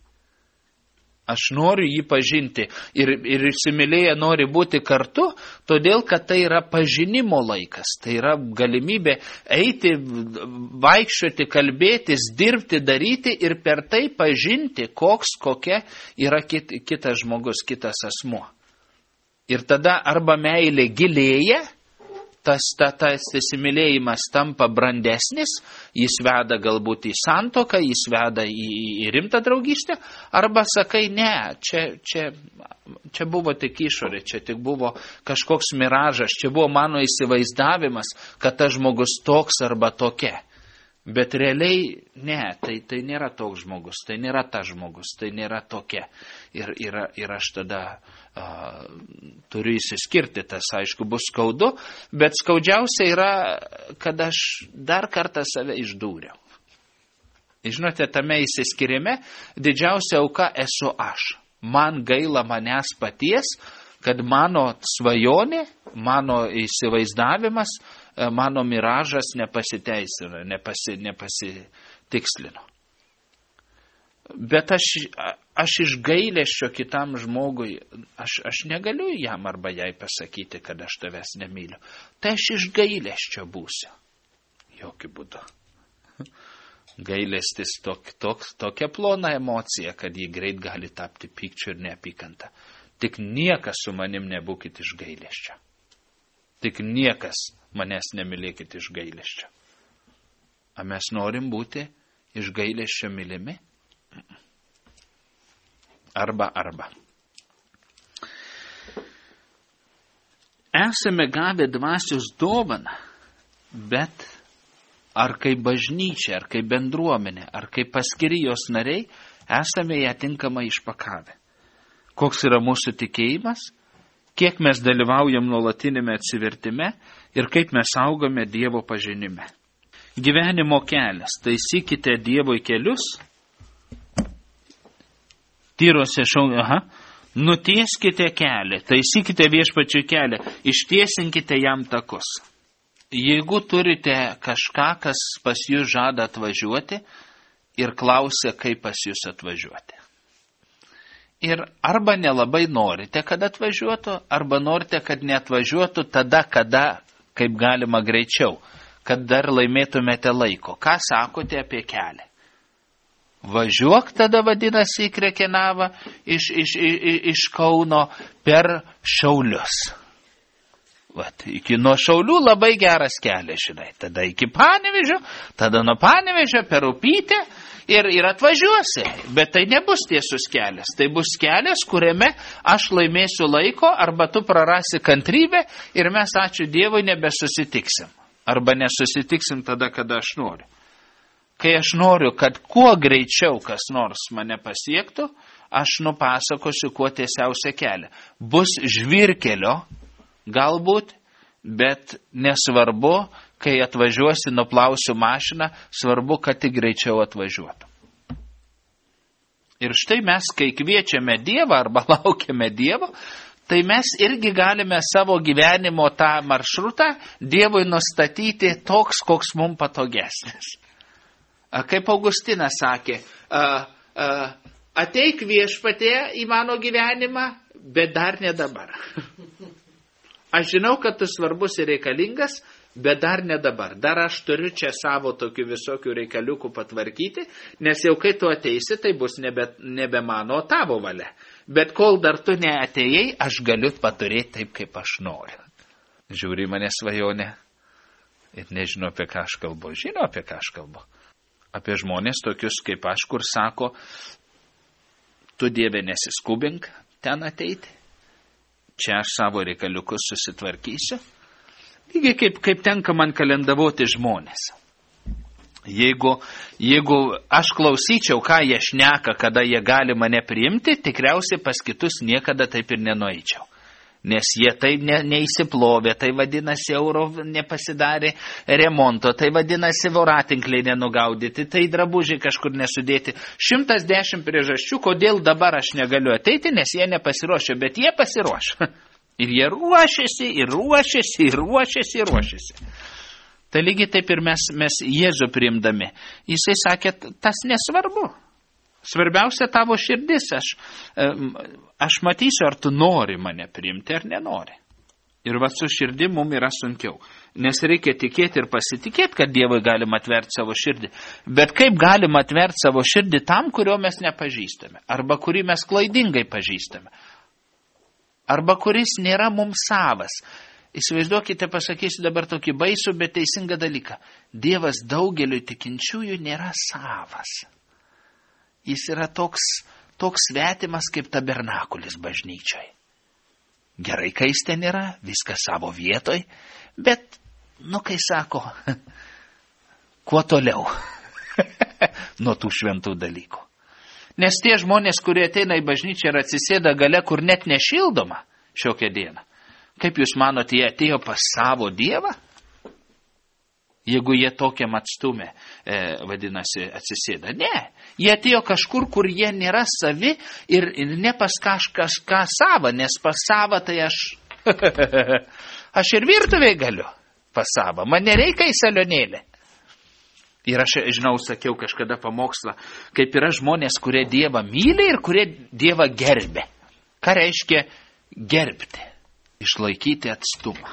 Aš noriu jį pažinti ir, ir įsimylėję nori būti kartu, todėl, kad tai yra pažinimo laikas, tai yra galimybė eiti, vaikščioti, kalbėtis, dirbti, daryti ir per tai pažinti, koks, kokia yra kit, kitas žmogus, kitas asmuo. Ir tada arba meilė gilėja, tas, ta, tas įsimylėjimas tampa brandesnis, jis veda galbūt į santuoką, jis veda į, į rimtą draugystę, arba sakai, ne, čia, čia, čia buvo tik išorė, čia tik buvo kažkoks miražas, čia buvo mano įsivaizdavimas, kad tas žmogus toks arba tokia. Bet realiai, ne, tai, tai nėra toks žmogus, tai nėra tas žmogus, tai nėra tokia. Ir, ir, ir aš tada uh, turiu įsiskirti, tas aišku bus skaudu, bet skaudžiausia yra, kad aš dar kartą save išdūriau. Žinote, tame įsiskirime didžiausia auka esu aš. Man gaila manęs paties, kad mano svajonė, mano įsivaizdavimas, mano miražas nepasiteisino, nepasi, nepasitikslino. Bet aš, aš iš gailesčio kitam žmogui, aš, aš negaliu jam arba jai pasakyti, kad aš tavęs nemyliu. Tai aš iš gailesčio būsiu. Jokiu būdu. Gailestis tok, tok, tokia plona emocija, kad jį greit gali tapti pykčiu ir neapykanta. Tik niekas su manim nebūkit iš gailesčio. Tik niekas manęs nemylėkit iš gailesčio. A mes norim būti iš gailesčio mylimi? Arba, arba. esame gavę dvasios dovaną, bet ar kaip bažnyčia, ar kaip bendruomenė, ar kaip paskiri jos nariai, esame ją tinkamai išpakavę. Koks yra mūsų tikėjimas, kiek mes dalyvaujam nuolatinėme atsivertime ir kaip mes augame Dievo pažinime. Gyvenimo kelias. Taisykite Dievo kelius. Tyrose šau, aha. Nutieskite kelią, taisykite Viešpačiui kelią, ištiesinkite jam takus. Jeigu turite kažką, kas pas jūs žada atvažiuoti ir klausia, kaip pas jūs atvažiuoti. Ir arba nelabai norite, kad atvažiuotų, arba norite, kad neatvažiuotų tada, kada, kaip galima greičiau, kad dar laimėtumėte laiko. Ką sakote apie kelią? Važiuok tada vadinasi į Krekenavą iš, iš, iš, iš Kauno per Šiaulius. Vat, iki nuo Šiaulių labai geras kelias, žinai. Tada iki Panevėžio, tada nuo Panevėžio per Upytę ir, ir atvažiuosi. Bet tai nebus tiesus kelias. Tai bus kelias, kuriame aš laimėsiu laiko, arba tu prarasi kantrybę ir mes, ačiū Dievui, nebesusitiksim. Arba nesusitiksim tada, kada aš noriu. Kai aš noriu, kad kuo greičiau kas nors mane pasiektų, aš nupasakosiu kuo tiesiausią kelią. Bus žvyrkelio, galbūt, bet nesvarbu, kai atvažiuosi, nuplausiu mašiną, svarbu, kad tik greičiau atvažiuotų. Ir štai mes, kai kviečiame Dievą arba laukiame Dievo, tai mes irgi galime savo gyvenimo tą maršrutą Dievui nustatyti toks, koks mums patogesnis. Kaip Augustinas sakė, ateik Viešpatie į mano gyvenimą, bet dar ne dabar. Aš žinau, kad tu svarbus ir reikalingas, bet dar ne dabar. Dar aš turiu čia savo tokių visokių reikaliukų patvarkyti, nes jau kai tu ateisi, tai bus nebe, nebe mano tavo valia. Bet kol dar tu neatėjai, aš galiu paturėti taip, kaip aš noriu. Žiūri mane svajonė ir nežinau, apie ką aš kalbu. Žinau, apie ką aš kalbu. Apie žmonės tokius kaip aš, kur sako, tu Dieve nesiskubink ten ateiti, čia aš savo reikaliukus susitvarkysiu. Lygiai kaip, kaip tenka man kalendavoti žmonės. Jeigu, jeigu aš klausyčiau, ką jie šneka, kada jie gali mane priimti, tikriausiai pas kitus niekada taip ir nenueičiau. Nes jie tai ne, neįsiplovė, tai vadinasi euro nepasidarė remonto, tai vadinasi voratinkliai nenugaudyti, tai drabužiai kažkur nesudėti. Šimtas dešimt priežasčių, kodėl dabar aš negaliu ateiti, nes jie nepasiruošia, bet jie pasiruošia. Ir jie ruošiasi, ir ruošiasi, ir ruošiasi, ir ruošiasi. Tai lygiai taip ir mes, mes Jėzų priimdami. Jisai sakė, tas nesvarbu. Svarbiausia tavo širdis, aš, aš matysiu, ar tu nori mane priimti, ar nenori. Ir va su širdim mums yra sunkiau. Nes reikia tikėti ir pasitikėti, kad Dievui galima atverti savo širdį. Bet kaip galima atverti savo širdį tam, kurio mes nepažįstame? Arba kurį mes klaidingai pažįstame? Arba kuris nėra mums savas? Įsivaizduokite, pasakysiu dabar tokį baisų, bet teisingą dalyką. Dievas daugeliu tikinčiųjų nėra savas. Jis yra toks, toks svetimas kaip tabernakulis bažnyčioj. Gerai, kai jis ten yra, viskas savo vietoj, bet, nu, kai sako, kuo toliau nuo tų šventų dalykų. Nes tie žmonės, kurie ateina į bažnyčią ir atsisėda gale, kur net nešildoma šiokią dieną, kaip jūs manote, jie atėjo pas savo Dievą? Jeigu jie tokiam atstume, e, vadinasi, atsisėda. Ne, jie atėjo kažkur, kur jie nėra savi ir, ir ne pas kažką savą, nes pas savą tai aš, aš ir virtuviai galiu pas savą, man nereikia į salionėlę. Ir aš, žinau, sakiau kažkada pamokslą, kaip yra žmonės, kurie Dievą myli ir kurie Dievą gerbė. Ką reiškia gerbti? Išlaikyti atstumą.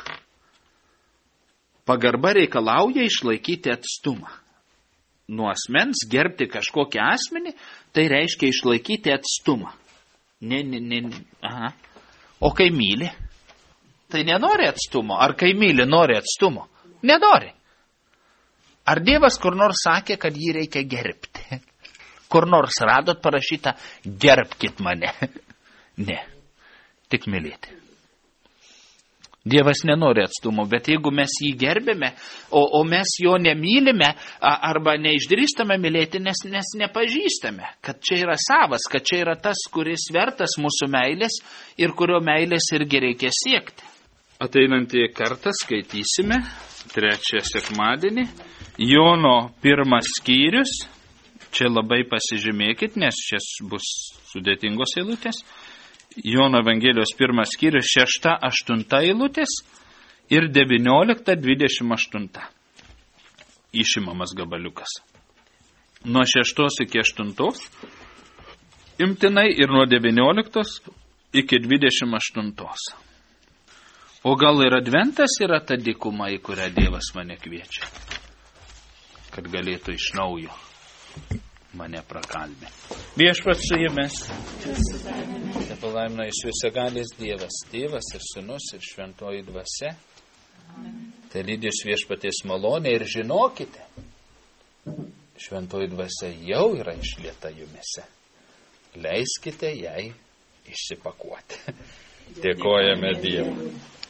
Pagarba reikalauja išlaikyti atstumą. Nuo asmens gerbti kažkokį asmenį, tai reiškia išlaikyti atstumą. Ne, ne, ne, aha. O kai myli, tai nenori atstumo. Ar kai myli, nori atstumo? Nenori. Ar Dievas kur nors sakė, kad jį reikia gerbti? Kur nors radot parašytą, gerbkit mane? Ne, tik mylėti. Dievas nenori atstumo, bet jeigu mes jį gerbėme, o, o mes jo nemylime arba neišdrįstame mylėti, nes, nes nepažįstame, kad čia yra savas, kad čia yra tas, kuris vertas mūsų meilės ir kurio meilės irgi reikia siekti. Ateinantį kartą skaitysime trečią sekmadienį, Jono pirmas skyrius, čia labai pasižymėkit, nes čia bus sudėtingos eilutės, Jono Evangelijos pirmas skyrius, šešta, aštunta eilutės ir devyniolikta, dvidešimt aštunta. Išimamas gabaliukas. Nuo šeštos iki aštuntos imtinai ir nuo devynioliktos iki dvidešimt aštuntos. O gal ir adventas yra ta dykuma, į kurią Dievas mane kviečia, kad galėtų iš naujo mane prakalbinti. Viešpats su jumis. Te palaimina iš visagalės Dievas, Tėvas ir Sūnus ir Šventoji Dvasia. Te lydės viešpaties malonė ir žinokite, Šventoji Dvasia jau yra išlieta jumise. Leiskite jai išsipakuoti. Dėkojame Dievui.